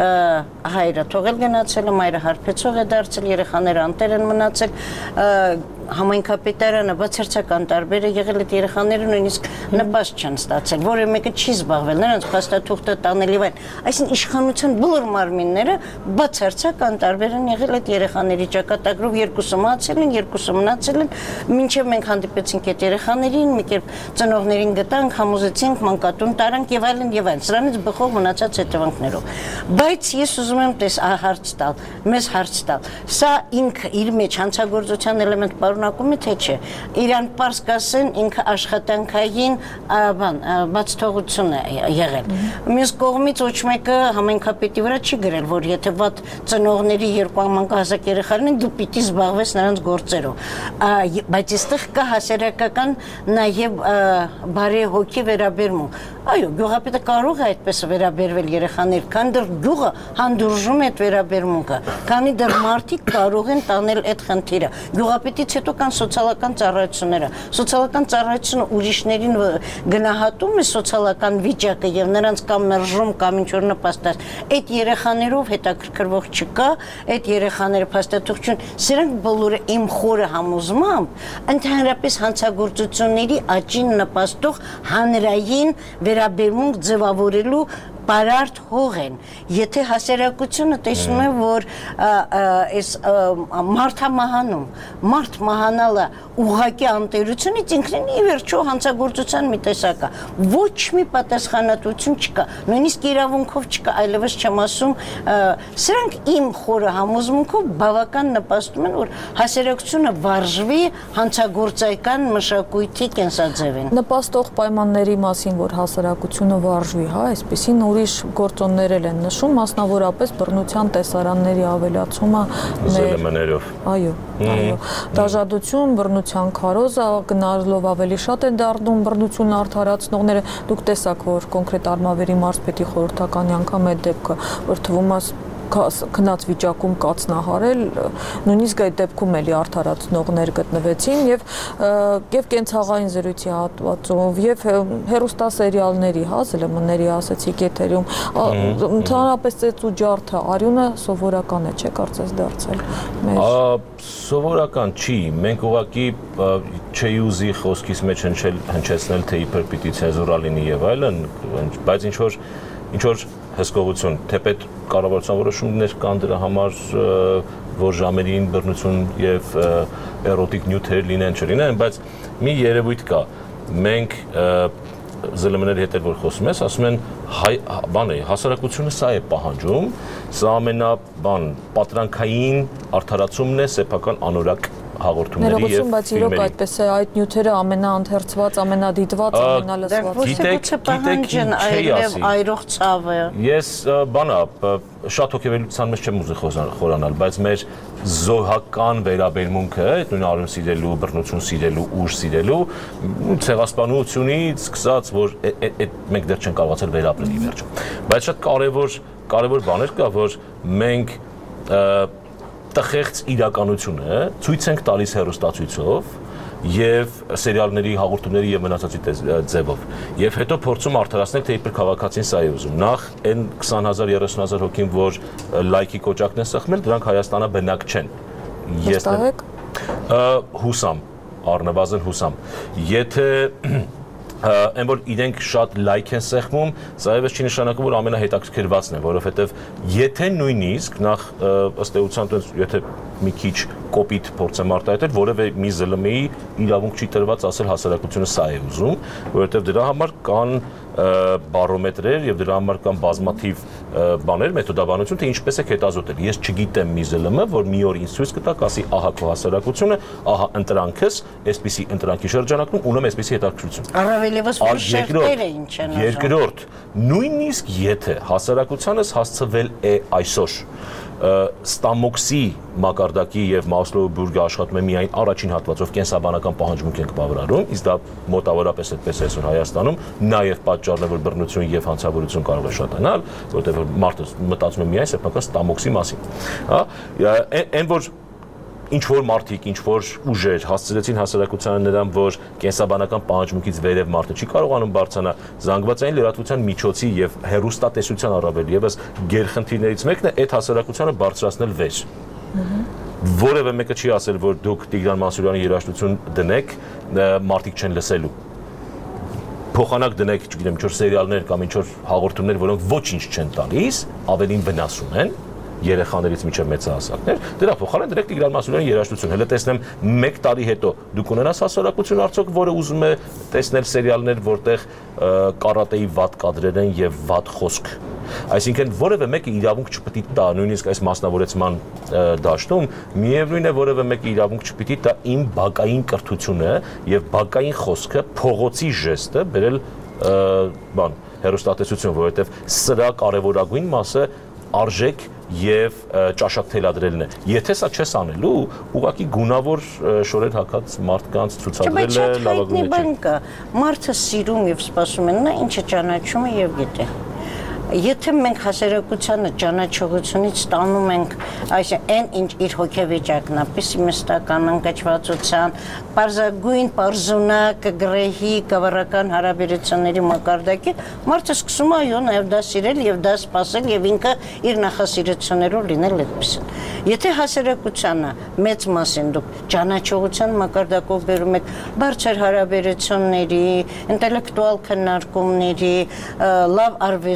հայրը թողել գնացել, մայրը հարբեցող է դարձել, երեխաները անտեր են մնացել, համայնքապետարանը բացարձական տարբեր է եղել, այդ երեխաները նույնիսկ նպաստ չեն ստացել, որը մեկը չի զբաղվել, նրանց փաստաթուղթը տանել եւ այլն։ Այսինքն իշխանության բոլոր մարմինները բացարձական տարբեր են եղել այդ երեխաների ճակատագրով, 2-ը մահացել են, 2-ը մնացել են, մինչև մենք հանդիպեցինք այդ երեխաներին, մի կերպ ծնողներին գտանք, համոզեցինք, մանկատուն տարանք եւ այլն եւ այլն, սրանից բխող մնացած հետևանքներով։ Բայց ես ուզում եմ հարց տալ, մեզ հարց տալ։ Սա ինքը իր մեջ հանցագործության էլեմենտ պարունակում է թե չէ։ Իրան պարզ կասեն ինքը աշխատանքային բացթողություն է եղել։ Մյուս կողմից ոչ մեկը համայնքապետի վրա չի գրել, որ եթե վատ ծնողների 2 մանկահասակ երեխաներ են, դու պիտի զբաղվես նրանց գործերով։ Բայց այստեղ կա հասարակական նաև բարեհոգի վերաբերմունք։ Այո, գյուղապետը կարող է այդպես վերաբերվել երեխաներ, քանի դեռ գյուղը հանդուրժում է այդ վերաբերմունքը, քանի դեռ մարդիկ կարող են տանել այդ խնդիրը։ Գյուղապետից հետո կան սոցիալական ծառայությունները։ Սոցիալական ծառայությունը ուրիշներին գնահատում է սոցիալական վիճակը եւ նրանց կամ մերժում կամ ինչ-որ նպաստած։ Այդ երեխաներով հետաքրքրվող չկա, այդ երեխաները փաստաթուղթ, սրանք բոլորը իմ խորը համոզմամբ ընդհանրապես հանցագործությունների աճին նպաստող հանրային վերաբերմունք ձևավորելու բարարդ հող են։ Եթե հասարակությունը տեսնում է, որ այս մարդամահանում, մարդ մահանալը ուղղակի անտերությունից ինքնին ի վերջո հանցագործության մի տեսակ է։ Ոչ մի պատասխանատվություն չկա, նույնիսկ իրավունքով չկա, այլևս չեմ ասում, սրանք իմ խորը համոզմունքով բավական նպաստում են, որ հասարակությունը վարժվի հանցագործական մշակույթի կենսաձևին։ Նպաստող պայմանների մասին, որ հասարակությունը վարժվի, հա, այսպեսին ուրիշ գործոններ են նշում, մասնավորապես բռնության տեսարանների ավելացումը ԶԼՄ-ներով։ Այո, դաժադություն, բռնության քարոզը գնալով ավելի շատ է դառնում բռնություն արդարացնողները։ Դուք տեսաք, որ կոնկրետ Արմավերի մարզպետի խորհրդականի անգամ այդ դեպքը, որ թվում է քնած վիճակում կացնահարել, նույնիսկ այդ դեպքում էլի արդարացնողներ գտնվեցին եւ կենցաղային զրույցի հատվածով եւ հեռուստասերիալների, հա, ԶԼՄ-ների ասացիք եթերում, ընդհանրապես ծեծ ու ջարդը արյունը սովորական է, չէ՞ կարծես դարձել։ Սովորական չի, մենք ուղղակի չի ուզի խոսքից մեջ հնչեցնել, թե իբր պիտի ցենզուրա լինի եւ այլն, բայց ինչ որ հսկողություն, թեպետ կառավարության որոշումներ կան դրա համար, որ ժամերին բռնություն եւ էրոտիկ նյութեր լինեն, չլինեն, բայց մի երևույթ կա։ Մենք ԶԼՄ-ների հետ որ խոսում ես, ասում են հասարակությունը սա է պահանջում, սա պատրանքային արդարացումն է սեփական անորակ հաղորդումների եւ բայց իրոք այդպես է, այդ նյութերը ամենաընթերցված, ամենադիտված, ամենալսված։ Ոչ պահանջն այլև այրող ցավը։ Ես շատ հոգեվերության մեջ չեմ ուզի խորանալ, բայց մեր զոհական վերաբերմունքը, այդ նույն արյուն սիրելու, բռնություն սիրելու, ուժ սիրելու, ցեղասպանությունից սկսած, որ մենք դեռ չենք կարողացել վերապրել ի վերջո։ Բայց շատ կարևոր բաներ կա, որ մենք տխեղծ իրականությունը ցույց ենք տալիս հեռուստացույցով եւ սերիալների, հաղորդումների եւ մնացածի ձևով եւ հետո փորձում արդարացնել, թե իբր քաղաքացին սա է ուզում։ Նախ այն 20,000, 30,000 հոգին, որ լայքի կոճակն են սխմել, դրանք Հայաստանը բնակ չեն։ Ես հուսամ, առնվազն հուսամ։ Եթե այն որ իրենք շատ լայք են սեղմում, սա եւս չի նշանակում, որ ամենահետաքրքրվածն է, որովհետեւ եթե նույնիսկ նախ ըստ էության, եթե մի քիչ կոպիտ փորձեմ արտահայտել, որևէ մի ԶԼՄ-ի իրավունք չի տրված ասել հասարակությունը սա է ուզում, որովհետեւ դրա համար կան բարոմետրեր եւ դրա համար կան բազմաթիվ բաներ, մեթոդաբանություն, թե ինչպես է հետազոտել։ Ես չգիտեմ մի ԶԼՄ, որ մի օր ինձ ցույց կտա, ասի, ահա քո հասարակությունը, ահա ընտրանքս, այսպիսի ընտրանքի շրջանակում ունեմ այսպիսի հետաքրքրություն։ Առավելևս որ շերտերը ինչ են ասում։ Երկրորդ, նույնիսկ եթե հասարակությանս հասցվել է այսօր Ստամոքսի մակարդակի եւ Մասլոուի բուրգը աշխատում է միայն առաջին հատվածով կենսաբանական պահանջմունք ենք բավարարում, իսկ դա մոտավորապես այդպես է այսօր Հայաստանում, նաեւ պատճառն է, որ բռնություն եւ հանցավորություն կարող է շատանալ, որովհետեւ մարդը մտածում է միայն սեփական Ստամոքսի մասին, հա, այն որ ինչ որ մարդիկ, ինչ որ ուժեր հասցրեցին հասարակությանը նրան, որ կենսաբանական պահանջմունքից վերև մարդը չի կարողանում բարձրանալ, զանգվածային լրատվության միջոցի եւ հեռուստատեսության առավել եւս գերխնդիրներից մեկն է այդ հասարակությանը բարձրացնել վեր։ Որևէ մեկը չի ասել, որ դուք Տիգրան Մանսուրյանի երաժշտություն դնեք, մարդիկ չեն լսելու։ Փոխանակ դնեք, չգիտեմ, ինչ որ սերիալներ կամ ինչ որ հաղորդումներ, որոնք ոչինչ չեն տալիս, ավելին վնասում են երեխաներից միջև մեծահասակներ, դրա փոխարեն դրեք Տիգրան Մանսուրյանի երաժշտություն։ Հələ տեսնեմ 1 տարի հետո դուք ունենաս հասարակություն արդյոք, որը ուզում է տեսնել սերիալներ, որտեղ կարատեի վատ կադրեր են եւ վատ խոսք։ Այսինքն որևէ մեկը իրավունք չպետք է տա, նույնիսկ այս մասնավորեցման դաշտում, միևնույն է որևէ մեկը իրավունք չպետք է տա իմ բակային կրթությունը եւ բակային խոսքը, փողոցի ժեստը բերել հեռուստատեսություն, որովհետեւ սրա կարևորագույն մասը արժեք եւ ճաշակ թելադրելն է։ Եթե սա չես անելու, ուղղակի գունավոր շորեր հակած մարդկանց ցուցադրել է լավագույնը չի։ Մարդը սիրում եւ սպասում են, նա ինչը ճանաչում է եւ գիտե։ Եթե մենք հասարակությանը ճանաչողությունից ստանում ենք այն ինչ իր հոգեվիճակն է, պեսիմիստական, անկճվածության, պարզագույն, պարզունակ, գրեհի, գավառական հարաբերությունների մակարդակի, մարդը սկսում է այո նաև դա սիրել եւ դա սպասել եւ ինքը իր նախասիրություններով լինել այդպեսին։ Եթե հասարակությանը մեծ մասին դուք ճանաչողության մակարդակով բերում եք բարձր հարաբերությունների, ինտելեկտուալ քննարկումների, լավ արվեստի, դա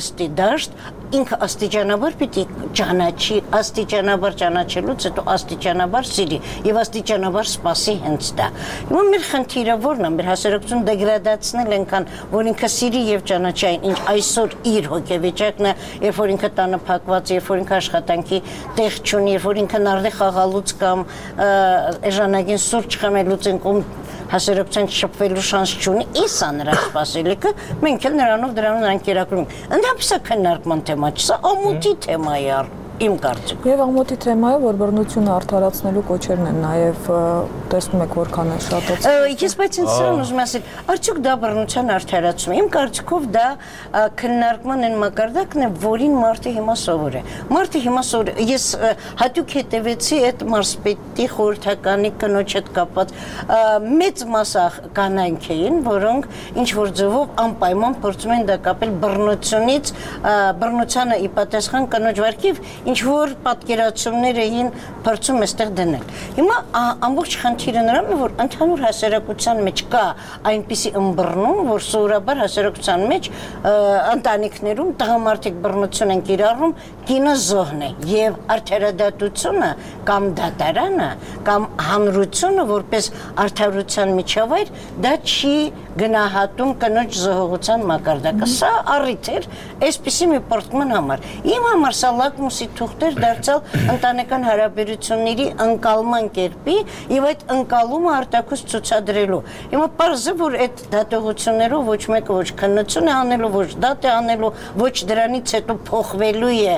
դաշտ ինքը աստիճանաբար պիտի ճանաչի, աստիճանաբար ճանաչելուց հետո աստիճանաբար սիրի եւ աստիճանաբար սպասի հենց դա։ Հիմա մեր խնդիրը որն է, մեր հասարակությունը դեգրադացնել ենքան, որ ինքը սիրի եւ ճանաչի այն, ինչ այսօր իր հոգեվիճակն է, երբ որ ինքը տանը փակված, երբ որ ինքը աշխատանքի տեղ չունի, երբ որ ինքը նարդի խաղալուց կամ էժանագին սուրճ խմելուց ընկում հասարակության շփվելու շանս չունի, իսա նրա սպասելիքը, մենք էլ նրան կերակրում ենք։ Ընդհանրապես քննարկման թեմա չէ, սա ամոթի թեմա է իմ կարծիքով։ Եվ ամոթի թեմայը, որ բռնությունը արդարացնելու կոչերն են, նաև տեսնում եք որքան է շատացել։ Ես բայց ինձ սրան ուզում ասել, արդյոք դա բռնության արդարացում է։ Իմ կարծիքով դա քննարկման այն մակարդակն է, որին մարդը հիմա սովոր է։ Մարդը հիմա սովոր է։ Ես հատուկ հետևեցի այդ մարզպետի խորհրդականի կնոջ հետ կապված մեծ մասը կանայք էին, որոնք ինչ որ ձևով անպայման փորձում են դա կապել բռնությունից, բռնությանը ի պատասխան կնոջ վարքիվ ինչ որ պատկերացումներ էին փորձում այստեղ դնել։ Հիմա ամբողջ խնդիրը նրանում է, որ ընդհանուր հասարակության մեջ կա այնպիսի ըմբռնում, որ սովորաբար հասարակության մեջ ընտանիքներում տղամարդիկ բռնություն են կիրառում, կինը զոհն է եւ արդարադատությունը կամ դատարանը կամ հանրությունը որպես արդարության միջավայր դա չի գնահատում կնոջ զոհողության մակարդակը։ Սա առիթ էր այսպիսի մի պարտման համար։ Իմ համար սա լակմուսի թուղթեր դարձյալ ընտանեկան հարաբերությունների ընկալման կերպի եւ այդ ընկալումը արտաքուստ ցուցադրելու։ Հիմա պարզ է, որ այդ դատողություններով ոչ մեկը ոչ քննություն է անելու, ոչ դատ է անելու, ոչ դրանից հետո փոխվելու է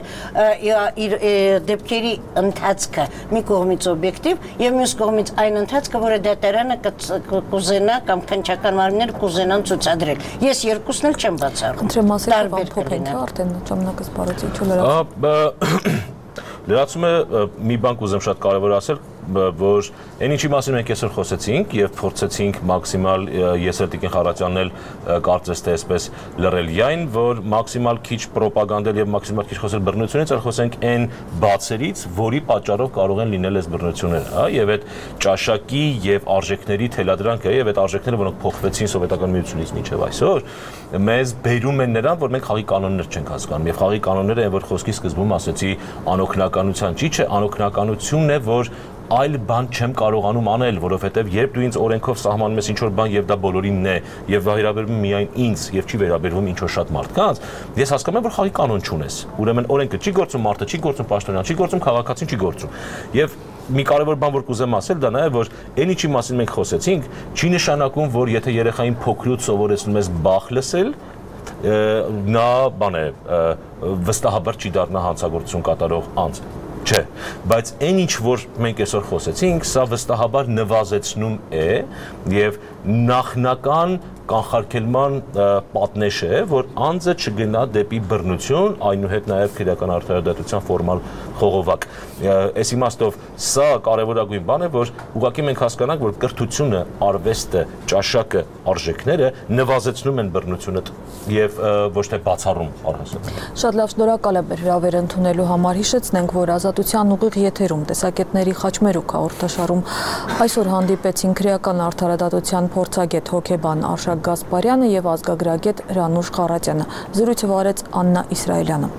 իր դեպքերի ընթացքը մի կողմից օբյեկտիվ եւ մյուս կողմից այն ընթացքը, որը դատարանը կուզենա կամ քննչական մարմինները կուզենան ցուցադրել։ Ես երկուսն էլ չեմ բացառում։ Խնդրեմ ասել, փոփենք արդեն ժամանակը սպառեցի, ինչ լրացում։ Լրացումը մի բան կուզեմ շատ կարևոր ասել, որ այն ինչի մասին մենք այսօր խոսեցինք եւ փորձեցինք մաքսիմալ Եսրտիկին Խարատյանն էլ կարծես թե այսպես լրել այն, որ մաքսիմալ քիչ ռոպագանդել եւ մաքսիմալ քիչ խոսել բռնությունից, այլ խոսենք այն բացերից, որի պատճառով կարող են լինել այս բռնությունները, հա, եւ այդ ճաշակի եւ արժեքների թելադրանքը եւ այդ արժեքները, որոնք փոխվեցին սովետական միությունից մինչեւ այսօր, մեզ բերում են նրան, որ մենք խաղի կանոններ չենք հասկանում եւ խաղի կանոնները այն, որ խոսքի սկզբում ասեցի անօգնականության չի, չէ, անօգնականությունն է, որ այլ բան չեմ կարողանում անել, որովհետև երբ դու ինձ օրենքով սահմանում ես ինչ-որ բան եւ դա բոլորինն է եւ վերաբերվում միայն ինձ եւ չի վերաբերվում ինչ-որ շատ մարդկանց, ես հասկանում եմ, որ խաղի կանոն չունես։ Ուրեմն օրենքը չի գործում, մարդը չի գործում, պաշտոնյան չի գործում, քաղաքացին չի գործում։ Եվ մի կարևոր բան, որ կուզեմ ասել, դա նաեւ որ այն ինչի մասին մենք խոսեցինք, չի նշանակում, որ եթե երեխային փոքրուց սովորեցնում ես բախ լսել, նա բան է վստահաբար չի դառնա հանցագործություն կատարող անձ։ Չէ, բայց այն ինչ որ մենք այսօր խոսեցինք, սա վստահաբար նվազեցնում է եւ նախնական կանխարգելման պատնեշ է, որ անձը չգնա դեպի բռնություն, այնուհետ նաեւ քրեական արդարադատության ֆորմալ խողովակ։ Այս իմաստով սա կարևորագույն բան է, որ ուղղակի մենք հասկանանք, որ կրթությունը, արվեստը, ճաշակը, արժեքները նվազեցնում են բռնությունը եւ ոչ թե բացառում առհասարակ։ Շատ լավ, շնորհակալ եմ հրավեր ընդունելու համար։ Հիշեցնենք, որ Ազատության ուղիղ եթերում տեսակետների խաչմերուկ հաղորդաշարում այսօր հանդիպեցին քրեական արդարադատության փորձագետ հոգեբան Արշակ Գասպարյանը եւ ազգագրագետ Հրանուշ Խարատյանը։ Զրույցը վարեց Աննա Իսրայելյանը։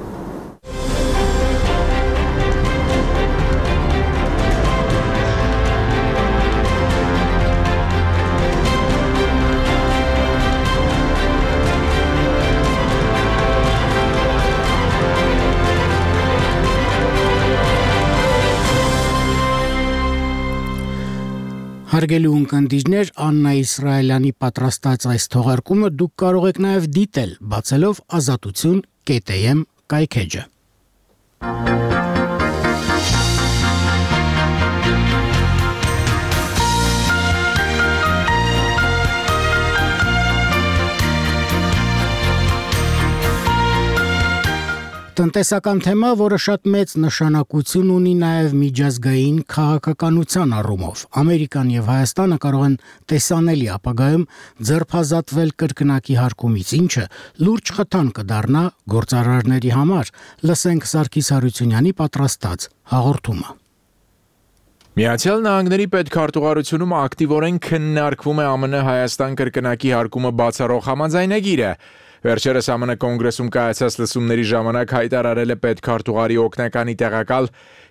Հարգելի ունկնդիրներ, Աննա Իսրայելյանի պատրաստած այս թողարկումը դուք կարող եք նաև դիտել, բացելով azatutun.am կայքեջը։ Տնտեսական թեմա, որը շատ մեծ նշանակություն ունի նաև միջազգային քաղաքականության առումով։ Ամերիկան եւ Հայաստանը կարող են տեսանելի ապագայում ձերբազատվել կրկնակի հարկումից, ինչը լուրջ խթան կդառնա գործարարների համար։ Լսենք Սարգիս Հարությունյանի պատրաստած հաղորդումը։ Միացյալ Նահանգների պետքարտուղարությունում ակտիվորեն քննարկվում է ԱՄՆ-Հայաստան կրկնակի հարկումը բացառող համաձայնագիրը։ Վերջերս ԱՄՆ կոնգրեսում կայացած լսումների ժամանակ հայտարարել է պետքարտուղարի օգնականի տեղակալ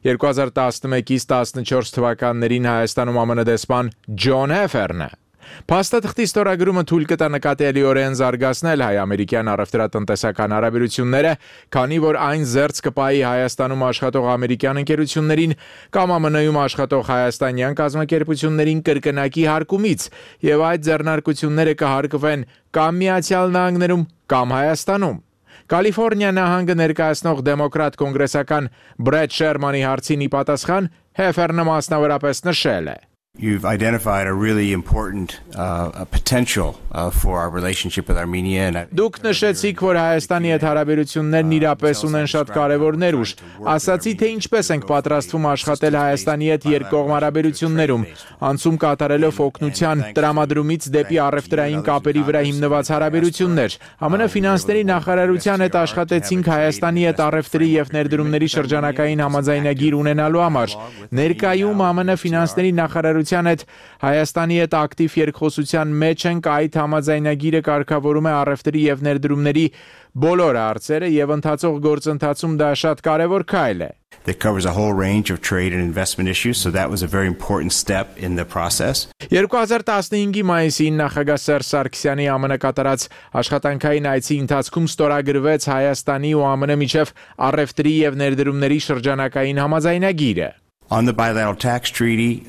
2011-ից 14 թվականներին Հայաստանում ԱՄՆ դեսպան Ջոն Հեֆերնը։ Փաստաթղթի ստորագրումը թույլ կտա նկատելիորեն զարգացնել հայ-ամերիկյան առևտրատնտեսական հարաբերությունները, քանի որ այն զերծ կպայի Հայաստանում աշխատող ամերիկյան ընկերություններին կամ ԱՄՆ-ում աշխատող հայաստանյան կազմակերպություններին կրկնակի հարկումից, եւ այդ ձեռնարկությունները կհարկվեն կամ Միացյալ Նահանգներում կամ Հայաստանում։ Կալիֆոռնիա նահանգը ներկայացնող դեմոկրատ կոնգրեսական Բրեդ Շերմանի հարցին ի պատասխան Հեֆերնը մասնավորապես նշել է. You've identified a really important potential for our relationship with Armenia. Դուք նշեցիք, որ Հայաստանի հետ հարաբերություններն իրապես ունեն շատ կարևոր ներուժ։ Ասացի, թե ինչպես ենք պատրաստվում աշխատել Հայաստանի հետ երկկողմ հարաբերություններում, անցում կատարելով օգնության տրամադրումից դեպի առևտրային կապերի վրա հիմնված հարաբերություններ։ ԱՄՆ ֆինանսների նախարարության հետ աշխատեցինք Հայաստանի հետ առևտրի եւ ներդրումների շրջանակային համաձայնագիր ունենալու համար։ Ներկայում ԱՄՆ ֆինանսների նախարարության հետ Հայաստանի հետ ակտիվ երկխոսության մեջ ենք, այդ համաձայնագիրը կարգավորում է առևտրի եւ ներդրումների բոլոր հարցերը եւ ընթացող գործընթացում դա շատ կարեւոր քայլ է։ That covers a whole range of trade and investment issues, so that was a very important step in the process. 2015-ի մայիսին նախագահ Սերժ Սարգսյանի ԱՄՆ կատարած աշխատանքային այցի ընթացքում ստորագրվեց Հայաստանի ու ԱՄՆ միջև առևտրի եւ ներդրումների շրջանակային համաձայնագիրը։ On the bilateral tax treaty,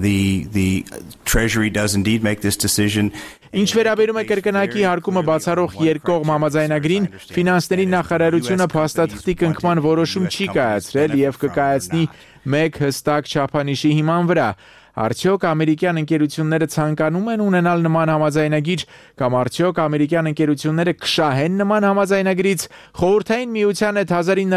the Treasury does indeed make this decision. Ինչ վերաբերում է կրկնակի հարկումը բացառող երկկողմ համաձայնագրին, ֆինանսների նախարարությունը փաստաթղթի կնքման որոշում չի կայացրել եւ կկայացնի մեկ հստակ չափանիշի հիման վրա։ Արդյոք ամերիկյան ընկերությունները ցանկանում են ունենալ նման համաձայնագիր կամ արդյոք ամերիկյան ընկերությունները կշահեն նման համաձայնագրից։ Խորհրդային միության հետ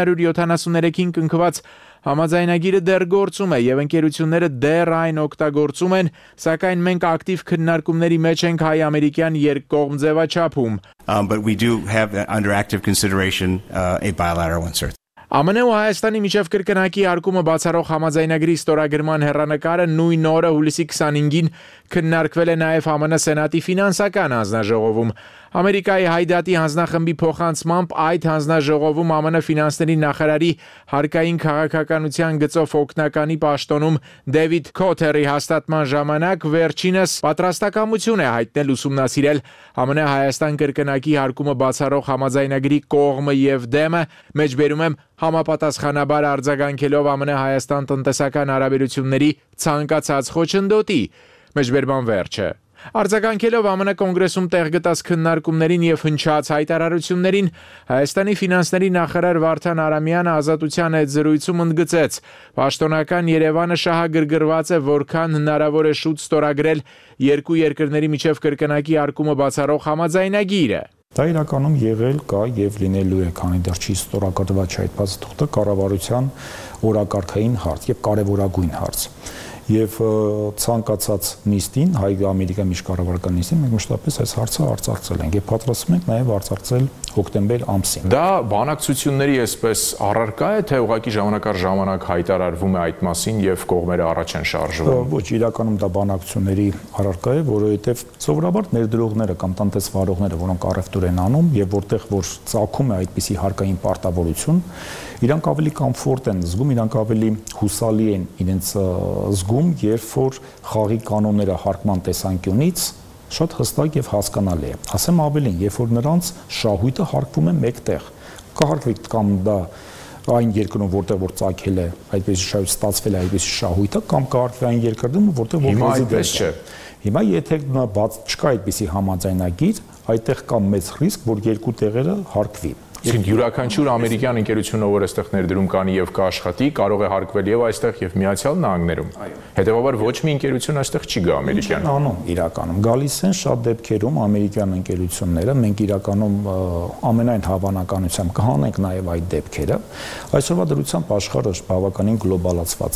1973-ին կնքված համաձայնագիրը դեռ գործում է եւ ընկերությունները դեռ այն օգտագործում են, սակայն մենք ակտիվ քննարկումների մեջ ենք հայ-ամերիկյան երկկողմ ձևաչափում։ But we do have under active consideration a bilateral one, sir. ԱՄՆ ու Հայաստանի միջև կրկնակի հարկումը բացառող համաձայնագրի ստորագրման հեռանկարը նույն օրը հուլիսի 25-ին քննարկվել է նաև ԱՄՆ Սենատի ֆինանսական հանձնաժողովում։ Ամերիկայի Հայդատի հանձնախմբի փոխանցմամբ այդ հանձնաժողովում ԱՄՆ ֆինանսների նախարարի հարկային քաղաքականության գծով օգնականի պաշտոնում Դեվիդ Քոթերի հաստատման ժամանակ վերջինս պատրաստակամություն է հայտնել ուսումնասիրել ԱՄՆ Հայաստան կրկնակի հարկումը բացառող համաձայնագրի կողմը եւ դեմը, մեջբերում եմ համապատասխանաբար արձագանքելով ԱՄՆ Հայաստան տնտեսական հարաբերությունների ցանկացած խոչընդոտի։ Մեջբերման վերջը։ Արձագանքելով ԱՄՆ կոնգրեսում տեղ գտած քննարկումներին եւ հնչած հայտարարություններին, Հայաստանի ֆինանսների նախարար Վարդան Արամյանը Ազատության հետ զրույցում ընդգծեց. «Պաշտոնական Երևանը շահագրգռված է, որքան հնարավոր է շուտ ստորագրել երկու երկրների միջև կրկնակի հարկումը բացառող համաձայնագիրը»։ Դա իրականում եղել կա եւ լինելու է, քանի դեռ չի ստորագրված այդ փաստաթուղթը կառավարության օրակարգային հարց եւ կարեւորագույն հարց։ Եվ ցանկացած նիստին, հայ-ամերիկյան միջկառավարական նիստին մենք մշտապես այս հարցը արծարծել ենք եւ պատրաստվում ենք նաեւ արծարծել հոկտեմբեր ամսին։ Դա բանակցությունների այսպես առարկա է, թե ուղղակի ժամանակ առ ժամանակ հայտարարվում է այդ մասին եւ կողմերը առաջ են շարժվում։ Ոչ, իրականում դա բանակցությունների առարկա է, որովհետեւ սովորաբար ներդրողները կամ տնտեսվարողները, որոնք առևտուր են անում եւ որտեղ որ ծագում է այդպիսի հարկային պարտավորություն, իրանք ավելի կոմֆորտ են զգում, իրանք ավելի հուսալի են իրենց զգում, երբ որ խաղի կանոնները հարկման տեսանկյունից շատ հստակ եւ հասկանալի է։ Ասեմ ավելին, երբ որ նրանց շահույթը հարկվում է մեկտեղ, կհարկվի կամ դա այն երկրում, որտեղ որ ծագել է այդպեսի շահույթ, ստացվել է այդպեսի շահույթը, կամ կհարկվի այն երկրում, որտեղ որ այդպես չէ։ Հիմա եթե բաց չկա այդպեսի համաձայնագիր, այդտեղ կա մեծ ռիսկ, որ երկու տեղերը հարկվի։ Յուրաքանչյուր ամերիկյան ընկերությունը, որ այստեղ ներդրում կանի եւ կաշխատի, կարող է հարկվել եւ այստեղ եւ Միացյալ Նահանգներում։ Հետեւաբար ոչ մի ընկերություն այստեղ չի գա ամերիկյան։ Անում իրականում գալիս են շատ դեպքերում ամերիկյան ընկերությունները, մենք իրականում ամենայն հավանականությամբ կհանենք նաեւ այդ դեպքերը։ Այսօրվա դրությամբ աշխարհը բավականին գլոբալացված է։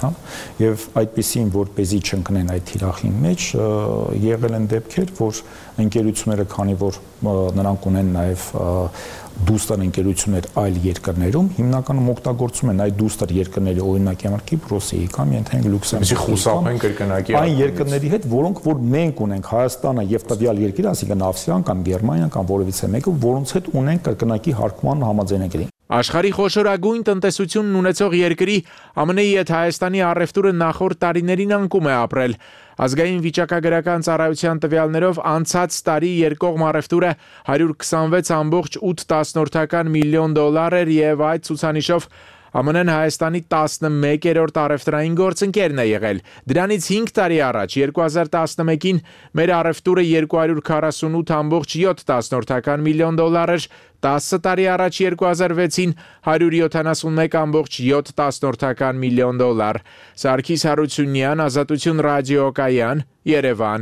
անգամ եւ այդպեսին որպեսի չընկնեն այդ թիրախի մեջ եղել են դեպքեր, որ ընկերությունները, քանի որ նրանք ունեն նաեւ դուստր ընկերություններ այլ երկրներում, հիմնականում օգտագործում են այդ դուստր երկրների, օրինակ համար Կիպրոսի կամ ենթենք Լյուքսեմբուրգի այն երկրների հետ, որոնք որ մենք ունենք Հայաստանը եւ տվյալ երկիրը, այսինքն Ավստրիան կամ Գերմանիան կամ որևիցե մեկը, որոնց հետ ունենք կրկնակի հարկման համաձայնագրի։ Աշխարհի խոշորագույն տնտեսությունն ունեցող երկրի ԱՄՆ-ի հետ Հայաստանի առևտուրը նախորդ տարիներին անկում է ապրել։ Ազգային վիճակագրական ծառայության տվյալներով անցած տարի երկկողմ առևտուրը 126.8 միլիոն դոլար էր եւ այդ ցուցանիշով ԱՄՆ-ն Հայաստանի 11-րդ առևտրային գործընկերն է եղել։ Դրանից 5 տարի առաջ 2011-ին մեր առևտուրը 248.7 միլիոն դոլար էր, 10 տարի առաջ 2006-ին 171.7 միլիոն դոլար։ Սարգիս Հարությունյան, Ազատություն ռադիոկայան, Երևան։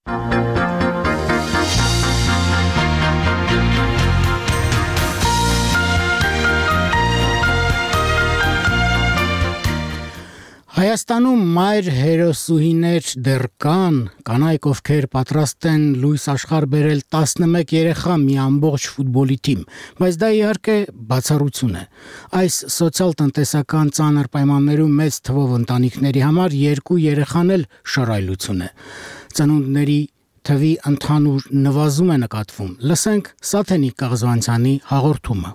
Հայաստանում մայր հերոսուհիներ դեռ կան, կանայք ովքեր պատրաստ են լույս աշխարհ բերել 11 երեխա մի ամբողջ ֆուտբոլի թիմ, բայց դա իհարկե բացառություն է։ Այս սոցիալ-տնտեսական ծանր պայմաններում մեծ թվով ընտանիքների համար 2 երեխան էլ շռայլություն է։ Ծնունդների թվի ընդհանուր նվազում է նկատվում։ Լսենք Սաթենիկ Կաղզվանցյանի հաղորդումը։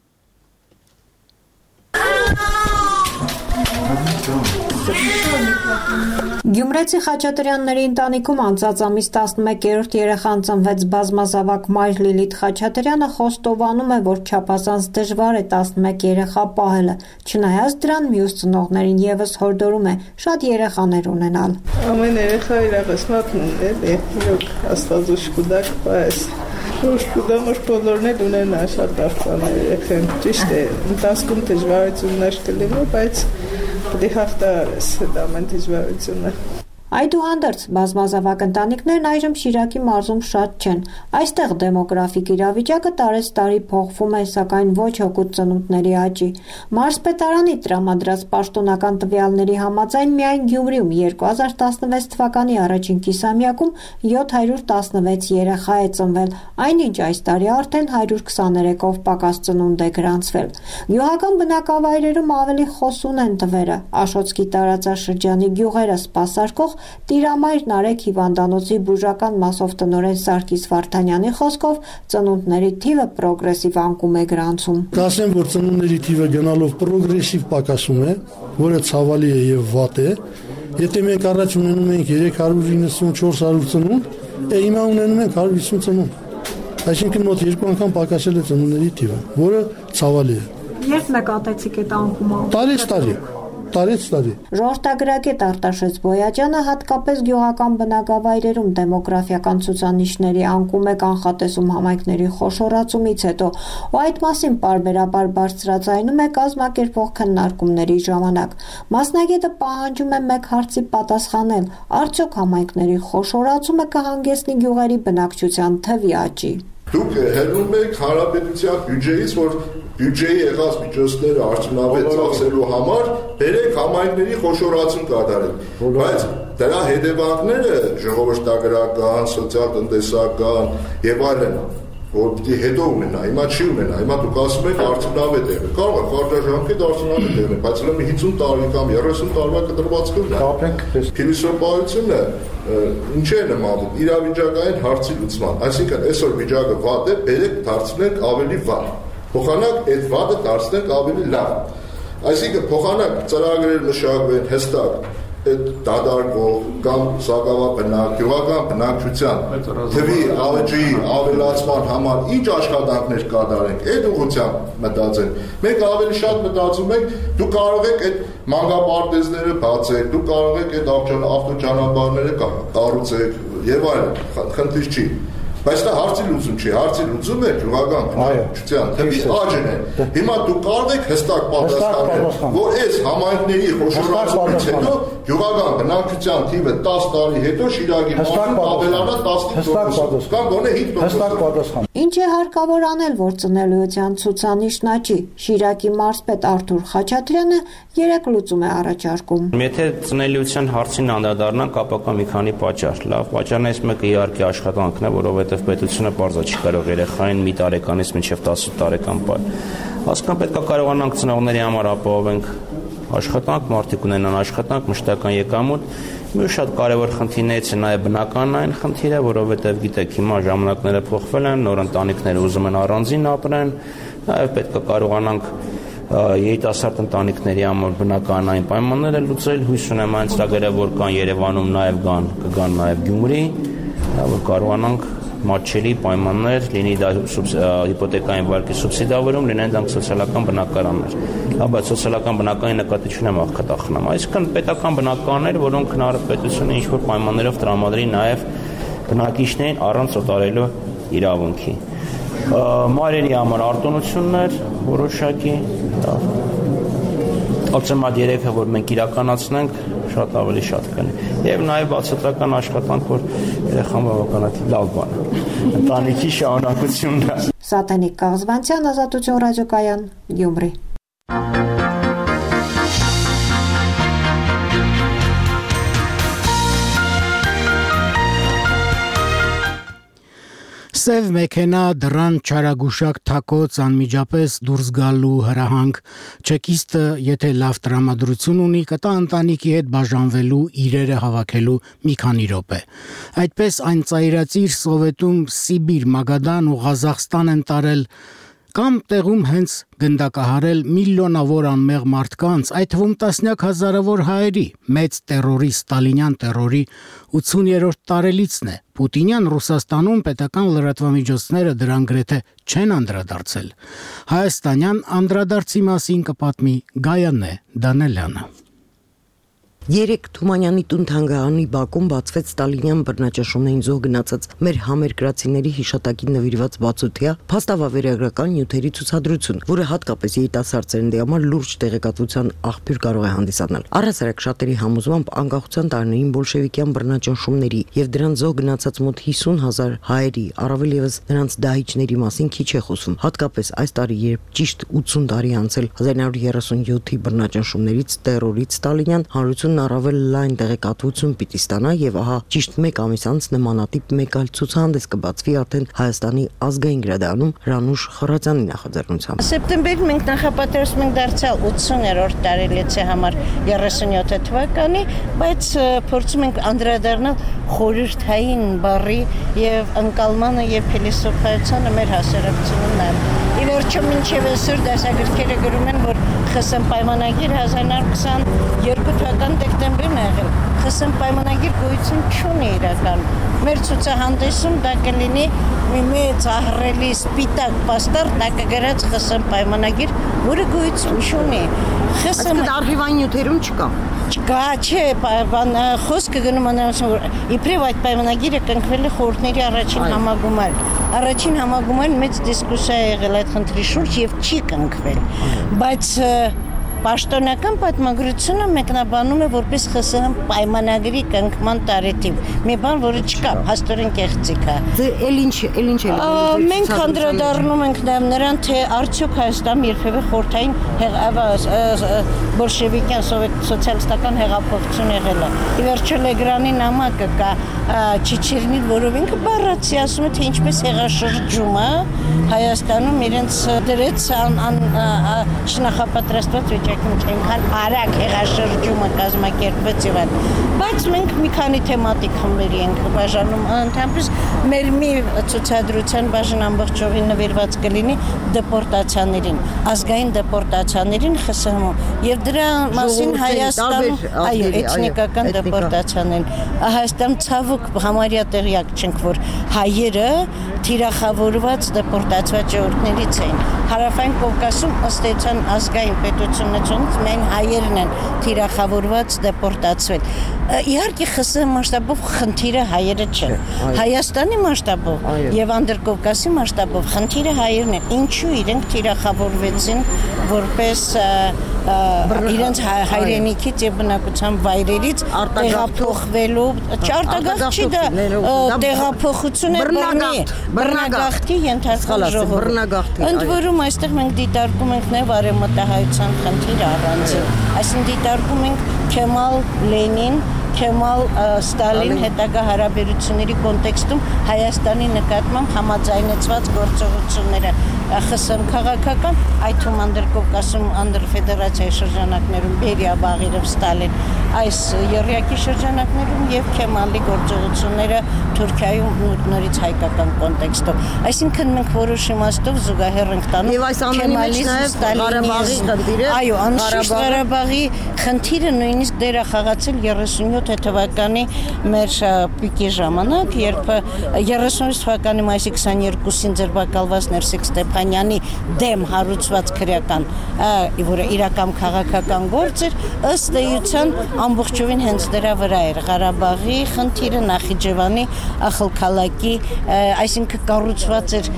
Գյումրեցի Խաչատրյանների ընտանիքում անցած ամիս 11-րդ երեխան ծնվեց բազմազավակ մայր Լիլիթ Խաչատրյանը խոստովանում է, որ չափազանց դժվար է 11 երեխա պահելը, չնայած դրան մյուս ծնողներին եւս հորդորում է շատ երեխաներ ունենալ։ Ամեն երեխա իր աղեսմատն է, իրոք աստվածուշ կուդակ պայես։ Ուշկուդամոր բոլորն էլ ունեն շատ դարձաներ երեխեն, ճիշտ է, ընտանիքում դժվարություններ կլինի, բայց դե հաղթարես դա ամեն դժվարությունը։ Այդուհանդերձ բազմազավակ ընտանիքներն այժմ Շիրակի մարզում շատ չեն։ Այստեղ դեմոգրաֆիկ իրավիճակը տարեցտարի փոխվում է, սակայն ոչ հօգուտ ծնունդների աճի։ Մարզպետարանի տրամադրած պաշտոնական տվյալների համաձայն միայն Գյումրիում 2016 թվականի առաջին կիսամյակում 716 երեխա է ծնվել, այնինչ այս տարի արդեն 123-ով պակաս ծնունդ է գրանցվել։ Գյուղական բնակավայրերում ավելի խոսուն են թվերը։ Աշոտսկի տարածաշրջանի գյուղերը սպասարկող Տիրամայր Նարեկ հիվանդանոցի բուժական մասով տնօրեն Սարգիս Վարդանյանի խոսքով ծնունդների թիվը պրոգրեսիվ անկում է գրանցում։ Կասեմ, որ ծնունդների թիվը գնալով պրոգրեսիվ պակասում է, որը ցավալի է եւ վատ է։ Եթե մենք առաջ ունենում ենք 390-400 ծնունդ, հիմա ունենում ենք 150 ծնունդ։ Այսինքն մոտ 2 անգամ պակասել է ծնունդների թիվը, որը ցավալի է։ Երբ նկատեցիք այդ անկումը։ Տարեցտարի։ Ժողովրդագրագետ Արտաշես Բոյաջյանը հատկապես գյուղական բնակավայրերում դեմոգրաֆիական ցուցանիշների անկում է կանխատեսում համայնքների խոշորացումից հետո, ու այդ մասին պարբերաբար բարձրաձայնում է կազմակերպող քննարկումների ժամանակ։ Մասնագետը պահանջում է մեկ հարցի պատասխանել՝ արդյոք համայնքների խոշորացումը կհանգեցնի գյուղերի բնակչության թվի աճի։ Դուք հերում եք հանրապետության բյուջեից, որ բյուջեի եղած միջոցները արդյունավետ ծախսելու համար բերեք համայնքների խոշորացում կատարեք, բայց դրա հետևանքները ժողովրդագրական, սոցիալ-տնտեսական եւ այլն, որ պիտի հետո ունենա, հիմա չի ունենա, հիմա դուք ասում եք արդյունավետ է, կարող է կարճաժամկետ արդյունավետ է, բայց հենց 50 տարի կամ 30 տարվա կտրվածքով փիլիսոփայությունը ինչ է նմանվում իրավիճակային հարցի լուծման, այսինքն այսօր վիճակը վատ է, բերեք դարձնենք ավելի վատ, փոխանակ այդ վատը դարձնենք ավելի լավ, այսինքն փոխանակ ծրագրեր մշակվեն հստակ այդ դադարվող կամ սակավաբնակ, գյուղական բնակչության թվի աճի ավելացման համար ինչ աշխատանքներ կատարենք, այդ ուղղությամբ մտածենք։ Մենք ավելի շատ մտածում ենք, դուք կարող եք այդ մանկապարտեզները բացեք, դուք կարող եք այդ ավտոճանապարհները կառուցեք եւ այլն, խնդիր չի։ Բայց դա հարցի լուծում չի, հարցի լուծումը գյուղական բնակչության թվի աճն է։ Հիմա դուք կարող եք հստակ պատասխանել, որ այս համայնքների խոշորացումից հետո գյուղական բնակչության թիվը 10 տարի հետո Շիրակի մարզում ավելանա 15%, կամ գոնե 5%։ Ինչ է հարկավոր անել, որ ծնելիության ցուցանիշն աճի։ Շիրակի մարզպետ Արթուր Խաչատրյանը 3 լուծում է առաջարկում։ Եթե ծնելիության հարցին անդրադառնանք, ապա կա մի քանի պատճառ։ Լավ, պատճառներից մեկը իհարկե աշխատանքն է, որովհետև պետությունը բարձր չի կարող երեխային մի տարեկանից մինչև 18 տարեկան հասկան պետք է կարողանանք ծնողների համար ապահովենք աշխատանք, մարդիկ ունենան աշխատանք, մշտական եկամուտ։ Մի շատ կարևոր խնդիրներից է նաև բնականային խնդիրը, որովհետև գիտեք, հիմա ժամանակները փոխվել են, նոր ընտանիքները ուզում են առանձին ապրեն, նաև պետք է կարողանանք երիտասարդ ընտանիքների համար բնականային պայմանները լուծել։ Հույս ունեմ այն ծրագրերը, որ կան Երևանում, նաև կգան նաև Գյումրի, որ կարողանանք մատչելի պայմաններ, լինի դա հիպոթեկային վարկի սուբսիդավորում, լինեն դրանք սոցիալական բնակարաններ։ Բայց սոցիալական բնակարանի նկատի չունեմ աղքատախնամ, այսինքն պետական բնակարաններ, որոնք պետությունը ինչ-որ պայմաններով տրամադրի նաև բնակիչներին առանց օտարելու իրավունքի։ Մայրերի համար արտոնություններ որոշակի, ապրեմ այդ երեքը, որ մենք իրականացնենք, շատ ավելի շատ կլինի։ Եվ նաև բացատրական աշխատանք, որ երեխան բավականին լավ բան է։ Ընտանիքի շարունակությունն է։ Սատենիկ Կաղզվանցյան, Ազատություն ռադիոկայան, Գյումրի։ Սև մեքենա, դռան չարագուշակ թակոց, անմիջապես դուրս գալու հրահանգ, չեկիստը, եթե լավ տրամադրություն ունի, կտա ընտանիքի հետ բաժանվելու, իրերը հավաքելու մի քանի րոպե։ Այդպես այն ծայրածիր Սովետում Սիբիր, Մագադան ու Ղազախստան են տարել, կամ տեղում հենց գնդակահարել միլիոնավոր անմեղ մարդկանց, այդ թվում տասնյակ հազարավոր հայերի, մեծ տերորի, ստալինյան տերորի 80-րդ տարելիցն է։ Պուտինյան Ռուսաստանում պետական լրատվամիջոցները դրան գրեթե չեն անդրադարձել։ Հայաստանյան անդրադարձի մասին կպատմի Գայանե Դանելյանը։ Երեք Թումանյանի տուն-թանգարանի բակում բացվեց Ստալինյան բռնաճնշումներին զոհ գնացած մեր համերկրացիների հիշատակին նվիրված բացօթյա փաստավավերագրական նյութերի ցուցադրություն, որը հատկապես երիտասարդ ծերնդի համար լուրջ տեղեկատվության աղբյուր կարող է հանդիսանալ։ Առհասարակ շատերի համոզմամբ անկախության տարիներին բոլշևիկյան բռնաճնշումների եւ դրան զոհ գնացած մոտ 50,000 հայերի, առավել եւս նրանց դահիճների մասին քիչ է խոսում։ Հատկապես այս տարի, երբ ճիշտ 80 տարի անցել 1937-ի բռնաճնշումներից, տերորից Ստալինյան հանրություն առավել լայն տեղեկատվություն պիտի ստանա եւ ահա ճիշտ 1 ամիս անց նմանատիպ մեկ այլ ցուցահանդես կբացվի արդեն Հայաստանի ազգային գրադարանում Հրանուշ Խռատյանի նախաձեռնությամբ։ Սեպտեմբերին մենք նախապատրաստում ենք դարձյալ 80-րդ տարելիցի համար 37 թվականի, բայց փորձում ենք անդրադառնալ խորհրդային բառի եւ ընկալմանը եւ փիլիսոփայությանը մեր հասարակությունում։ Ի վերջո մինչև այսօր դասագրքերը գրում են, որ ԽՍՀՄ պայմանագիր 1922 թվականի դեկտեմբերն է եղել։ ԽՍՀՄ պայմանագիր գոյություն չունի իրական։ Մեր ցուցահանդեսում դա կլինի մի մեծ ահռելի սպիտակ պաստառ, դա կգրած ԽՍՀՄ պայմանագիր, որը գոյություն չունի։ ԽՍՀՄ արխիվային նյութերում չկա։ Չկա, չէ, խոսքը գնում է որ իբրև այդ պայմանագիրը կնքվել է խորհուրդների առաջին համագումար։ Առաջին համագումարն մեծ դիսկուսիա է եղել այդ խնդրի շուրջ եւ չի կնքվել։ Բայց պաշտոնական պատմագրությունը մեկնաբանում է որպես ԽՍՀՄ պայմանագրի կնքման տարեթիվ։ Մի բան, որը չկա, հաստորեն կեղծիք է։ Էլ ինչ է։ Մենք անդրադառնում ենք նաև նրան, թե արդյոք Հայաստանում երբևէ խորհրդային բոլշևիկյան սոցիալիստական հեղափոխություն եղել է։ Ի վերջո Լեգրանի նամակը կա Չիչերնիլ, որով ինքը բառացի ասում է, թե ինչպես հեղաշրջումը Հայաստանում իրենց դրեց չնախապատրաստված վիճակում այնքան արագ հեղաշրջումը կազմակերպվեց եւ այլն։ Բայց մենք մի քանի թեմատիկ խմբերի ենք բաժանում, ընդհանրապես մեր մի ցուցադրության բաժին ամբողջովին նվիրված կլինի դեպորտացիաներին, ազգային դեպորտացիաներին ԽՍՀՄ-ում եւ դրա մասին Հայաստանում, այո, էթնիկական դեպորտացիաներին։ Հայաստան ցավոք համարյա տեղյակ չենք, որ հայերը թիրախավորված դեպորտացված ժողովուրդներից էին։ Հարավային Կովկասում ըստ էության ազգային պետություններից միայն հայերն են թիրախավորված դեպորտացվել։ Իհարկե ԽՍՀՄ մասշտաբով խնդիրը հայերը չեն։ Հայաստանի մասշտաբով եւ Անդրկովկասի մասշտաբով խնդիրը հայերն են։ Ինչու իրենք թիրախավորվեցին որպես իրենց հայրենիքից եւ բնակության վայրերից տեղափոխվելու արտագաղթ չի դա տեղափոխություն է բռնագաղթի ենթարկող ժողով։ Ընդ որում այստեղ մենք դիտարկում ենք նաեւ արևմտահայության խնդիր առանձին, այսինքն դիտարկում ենք Քեմալ Լենին, Քեմալ Ստալին հետագա հարաբերությունների կոնտեքստում Հայաստանի նկատմամբ համաձայնեցված գործողությունները ԽՍՀՄ քաղաքական, այդ թվում Անդրկովկասում Անդրֆեդերացիայի շրջանակներում Բերիա Բաղիրով Ստալին, այս եռյակի շրջանակներում եւ Քեմալի գործողությունները Թուրքիայում նորից հայկական կոնտեքստով։ Այսինքն մենք որոշ իմաստով զուգահեռ ենք տանում եւ այս ամենի մեջ նաեւ Ղարաբաղի խնդիրը, այո, անշուշտ Ղարաբաղի խնդիրը նույնիսկ դեր է խաղացել 37 թվականի մեր պիկի ժամանակ, երբ 36 թվականի մայիսի 22-ին ձերբակալված Ներսիկ Ստեփանյանի դեմ հարուցված քրեական, որը իրական քաղաքական գործ էր, ըստ էության ամբողջովին հենց դրա վրա էր Ղարաբաղի խնդիրը, Նախիջևանի ախալքալակի, այսինքն կառուցված էր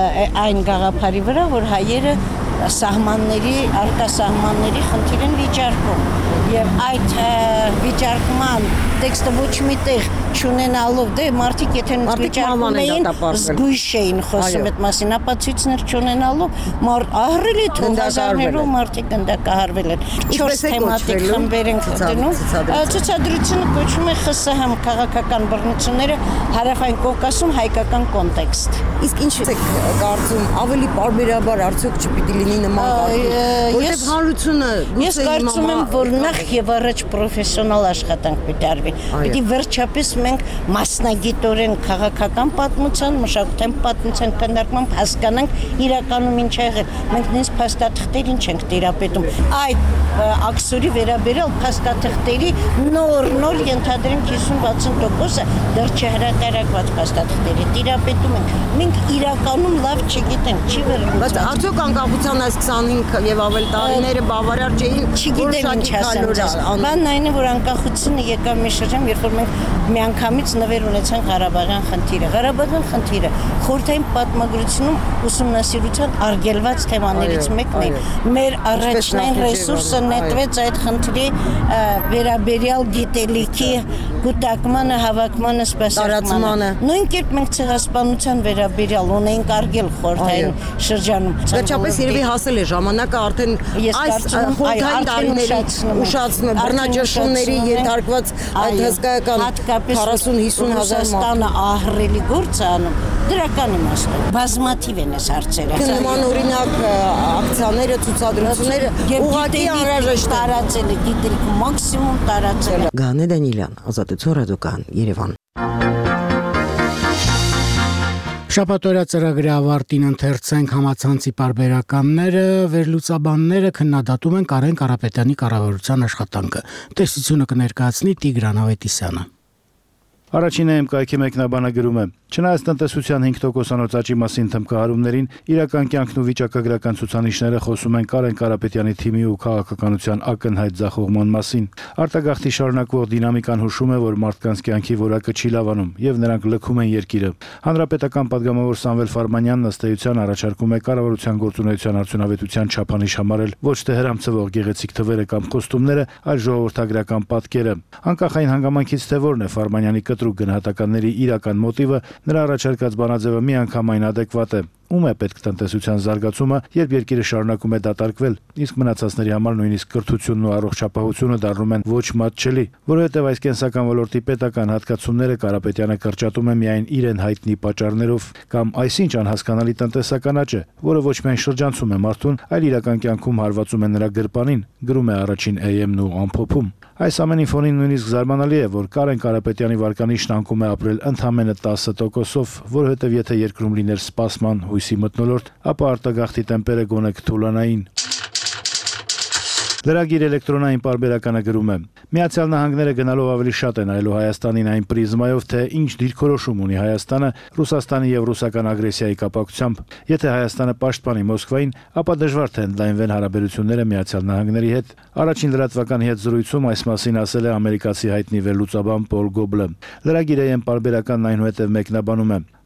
այն գաղափարի վրա, որ հայերը սահմանների, արտասահմանների խնդիր են վիճարկում եւ այդ վիճարկման տեքստը ոչ մի տեղ չունենալով դե մարդիկ եթե վիճարկում էին զգույշ էին խոսում այդ մասին, ապացույցներ չունենալով ահռելի թվականներով մարդիկ գնդակահարվել են 4 թեմատիկ խմբեր են դնում ցուցադրությունը կոչվում է ԽՍՀՄ քաղաքական բռնությունները հարավային Կովկասում հայկական կոնտեքստ։ Իսկ ինչ եք կարծում ավելի պարբերաբար արդյոք չպիտի լինի նման որտեղ հանրությունը ես կարծում եմ որ նախ եւ առաջ պրոֆեսիոնալ աշխատանք պիտի արվի պիտի վերջապես մենք մասնագիտորեն քաղաքական պատմության մշակութային պատմության քննարկմամբ հասկանանք իրականում ինչ ա եղել մենք նույնիսկ փաստաթղթեր ինչ ենք տիրապետում այդ աքսորի վերաբերյալ փաստաթղթերի նոր ենթադրենք 50-60%-ը դեռ չհրատարակված փաստաթղթերի տիրապետում ենք մենք իրականում լավ չգիտենք չի վերլուծված բայց արդյոք անկախության այս 25 եւ ավել տարիները բավարար չէին չգիտեմ ինչ ասեմ բանն այն է որ անկախությունը եկավ մի շրջան երբ որ մենք միանգամից նվեր ունեցանք Ղարաբաղյան խնդիրը խորհրդային պատմագրությունում ուսումնասիրության արգելված թեմաներից մեկն է մեր առաջնային ռեսուրսը նետվեց այդ խնդրի վերաբերյալ գիտելիքի գուտակմանը հավաքմանը սպասարկմանը նույն կերպ մենք ցեղասպանության վերաբերյալ ունենք արգել խորհրդային շրջանում վերջապես երևի հասել է ժամանակը արդեն այս խորհրդային տարիներից ուշացնում բռնաճնշումների ենթարկված այդ հսկայական 40-50 հազար ահռելի գործ անում դրական իմաստով բազմաթիվ են այս հարցերը նման օրինակ ակցիաները ցուցադրությունները ուղղակի անհրաժեշտ տարածել է գիտելիք մաքսիմում տարածել Գանե Դանիելյան Ազատություն ռադիոկայան Երևան Շաբաթօրյա ծրագրի ավարտին ընթերցենք համացանցի պարբերականները, վերլուծաբանները քննադատում են Կարեն Կարապետյանի կառավարության աշխատանքը։ Տեսությունը կներկայացնի Տիգրան Ավետիսյանը։ Առաջինը ՄԿԱԿ-ի մեկնաբանը գրում է. Չնայած տնտեսության 5%-անոց աճի մասին թմքահարումներին, իրական կյանքն ու վիճակագրական ցուցանիշները խոսում են Կարեն Կարապետյանի թիմի ու քաղաքականության ակնհայտ ձախողման մասին։ Արտագաղթի շարունակվող դինամիկան հուշում է, որ մարդկանց կյանքի որակը չի լավանում եւ նրանք լքում են երկիրը։ Հանրապետական падգամավոր Սամվել Ֆարմանյանն ըստ էության առաջարկում է կառավարության գործունեության արդյունավետության չափանիշ համարել ոչ թե հրամցվող գեղեցիկ թվերը կամ խոստումները, այլ ժողովրդագրական պատկերը։ Անկախ այն հանգամանքից թե որն է Ֆարմանյանի կտրուկ գնահատականների իրական մոտիվը, նրա առաջարկած բանաձևը միանգամայն adekvat է։ Ում է պետք տնտեսության զարգացումը, երբ երկիրը շարունակում է դատարկվել, իսկ մնացածների համար նույնիսկ կրթությունն ու առողջապահությունը դառնում են ոչ մատչելի, որովհետև այս կենսական ոլորտի պետական հատկացումները Կարապետյանը կրճատում է միայն իրեն հայտնի պատճառներով կամ այսինչ անհասկանալի տնտեսական աճ է, որը ոչ միայն շրջանցում է մարդուն, այլ իրական կյանքում հարվածում է նրա գրպանին, գրում է առաջին AM-ն ու ամփոփում։ Այս ամենի ֆոնին նույնիսկ զարմանալի է, որ Կարեն Կարապետյանի վարկանիշն անկում է ապրել ընդամենը 10%-ով, որովհետև եթե երկրում լիներ սպասման հույսի մթնոլորտ, ապա արտագաղթի տեմպերը գոնե կթուլանային։ Լրագիր էլեկտրոնային պարբերականը գրում է. Միացյալ Նահանգները գնալով ավելի շատ են այլու Հայաստանին այն պրիզմայով, թե ինչ դիրքորոշում ունի Հայաստանը Ռուսաստանի եւ ռուսական ագրեսիայի կապակցությամբ։ Եթե Հայաստանը պաշտպանի Մոսկվային, ապա դժվար թե ընդլայնվեն հարաբերությունները Միացյալ Նահանգների հետ։ Առաջին լրատվականի հետ զրույցում այս մասին ասել է ամերիկացի հայտնի վերլուծաբան Պոլ Գոբլը։ Լրագիրը պարբերականն այնուհետև մեկնաբանում է.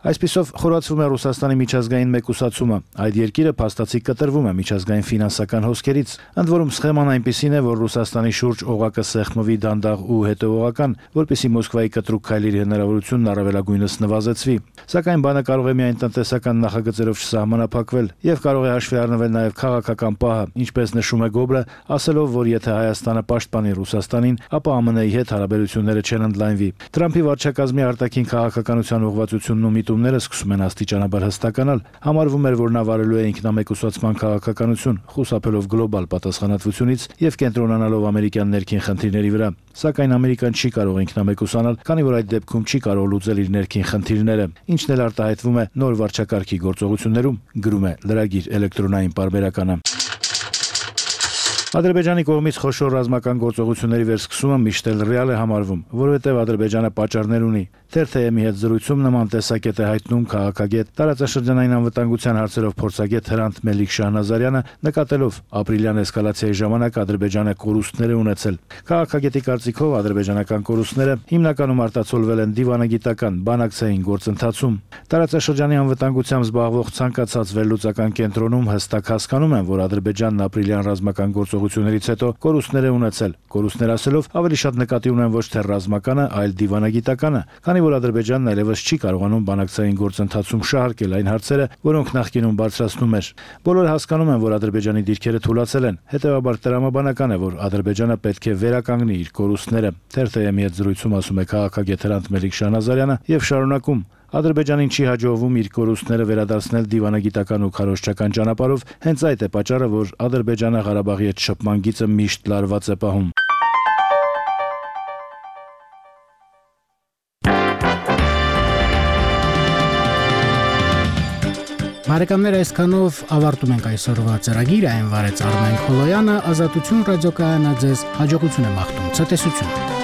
Այսպիսով խորացվում է Ռուսաստանի միջազգային մեկուսացումը։ Այդ երկիրը փաստացի կտրվում է միջազգային ֆինանսական հոսքերից։ Ընդ որում սխեման այնպիսին է, որ Ռուսաստանի շուրջ օղակը սեղմվի դանդաղ ու հետևողական, որպեսզի Մոսկվայի կտրուկ քայլերի հնարավորությունն առավելագույնս նվազեցվի։ Սակայն բանը կարող է միայն տնտեսական նախագծերով չսահմանափակվել եւ կարող է հաշվի առնվել նաեւ քաղաքական պահը, ինչպես նշում է Գոբլը, ասելով, որ եթե Հայաստանը պաշտպանի Ռուսաստանին, ապա ԱՄՆ-ի հետ հարաբերությունները չեն ընդլայնվի։ Թրամփի վարչակազմի արտաքին քաղաքականության ուղղվածությունն ու միտումները սկսում են աստիճանաբար հստականալ։ Համարվում էր, որ նա վարելու է ինքնամեկուսացման քաղաքականություն, խուսափելով գլոբալ պատասխանատվությունից եւ կենտրոնանալով ամերիկյան ներքին խնդիրների վրա։ Սակայն Ամերիկան չի կարող ինքնամեկուսանալ, քանի որ այդ դեպքում չի կարող լուծել իր ներքին խնդիրները, ինչն էլ արտահայտվում է նոր վարչակարգի գործողություններում, գրում է լրագիր էլեկտրոնային պարբերականը։ Ադրբեջանի կողմից խոշոր ռազմական գործողությունների վերսկսումը միշտ էլ ռեալ է համարվում, որովհետև Ադրբեջանը պատճառներ ունի։ TRT-ի հետ զրույցում նման տեսակետ է հայտնում քաղաքագետ, տարածաշրջանային անվտանգության հարցերով փորձագետ Հրանտ Մելիք Շահնազարյանը, նկատելով ապրիլյան էսկալացիայի ժամանակ Ադրբեջանը կորուստներ է ունեցել։ Քաղաքագետի կարծիքով ադրբեջանական կորուստները հիմնականում արտացոլվել են դիվանագիտական, բանակցային գործընթացում։ Տարածաշրջանի անվտանգությամբ զբաղվող ցանկացած վերլուծական կենտրոնում հստակ հասկանում են, որ Ադրբեջանն ապրիլյան ռազմական գործողություններից հետո կորուստներ է ունեցել։ Կորուստներ ասելով ավելի շատ նկատի ունեն ոչ թե ռազմականը, այլ դիվանագիտականը, քանի որ Ադրբեջանն այլևս չի կարողանում բանակցային գործընթացում շահարկել այն հարցերը, որոնք նախկինում բարձրացնում էր։ Բոլորը հասկանում են, որ Ադրբեջանի դիրքերը թուլացել են, հետևաբար տրամաբանական է, որ Ադրբեջանը պետք է վերականգնի իր կորուստները։ TRT-ի հետ զրույցում ասում է քաղաքագետ Հրանտ Մելիք Շահնազարյանը եւ շարունակում. Ադրբեջանին չի հաջողվում իր կորուստները վերադարձնել դիվանագիտական ու քարոզչական ճանապարհով, հենց այդ է պատճառը, որ Ադրբեջանը Ղարաբաղի հետ շփման գիծը միշտ լարված է պահում։ Բարեկամներ, այսքանով ավարտում ենք այսօրվա ծրագիրը, այն վարեց Արմեն Խոլոյանը, Ազատություն ռադիոկայանը ձեզ հաջողություն է մաղթում, ցտեսություն։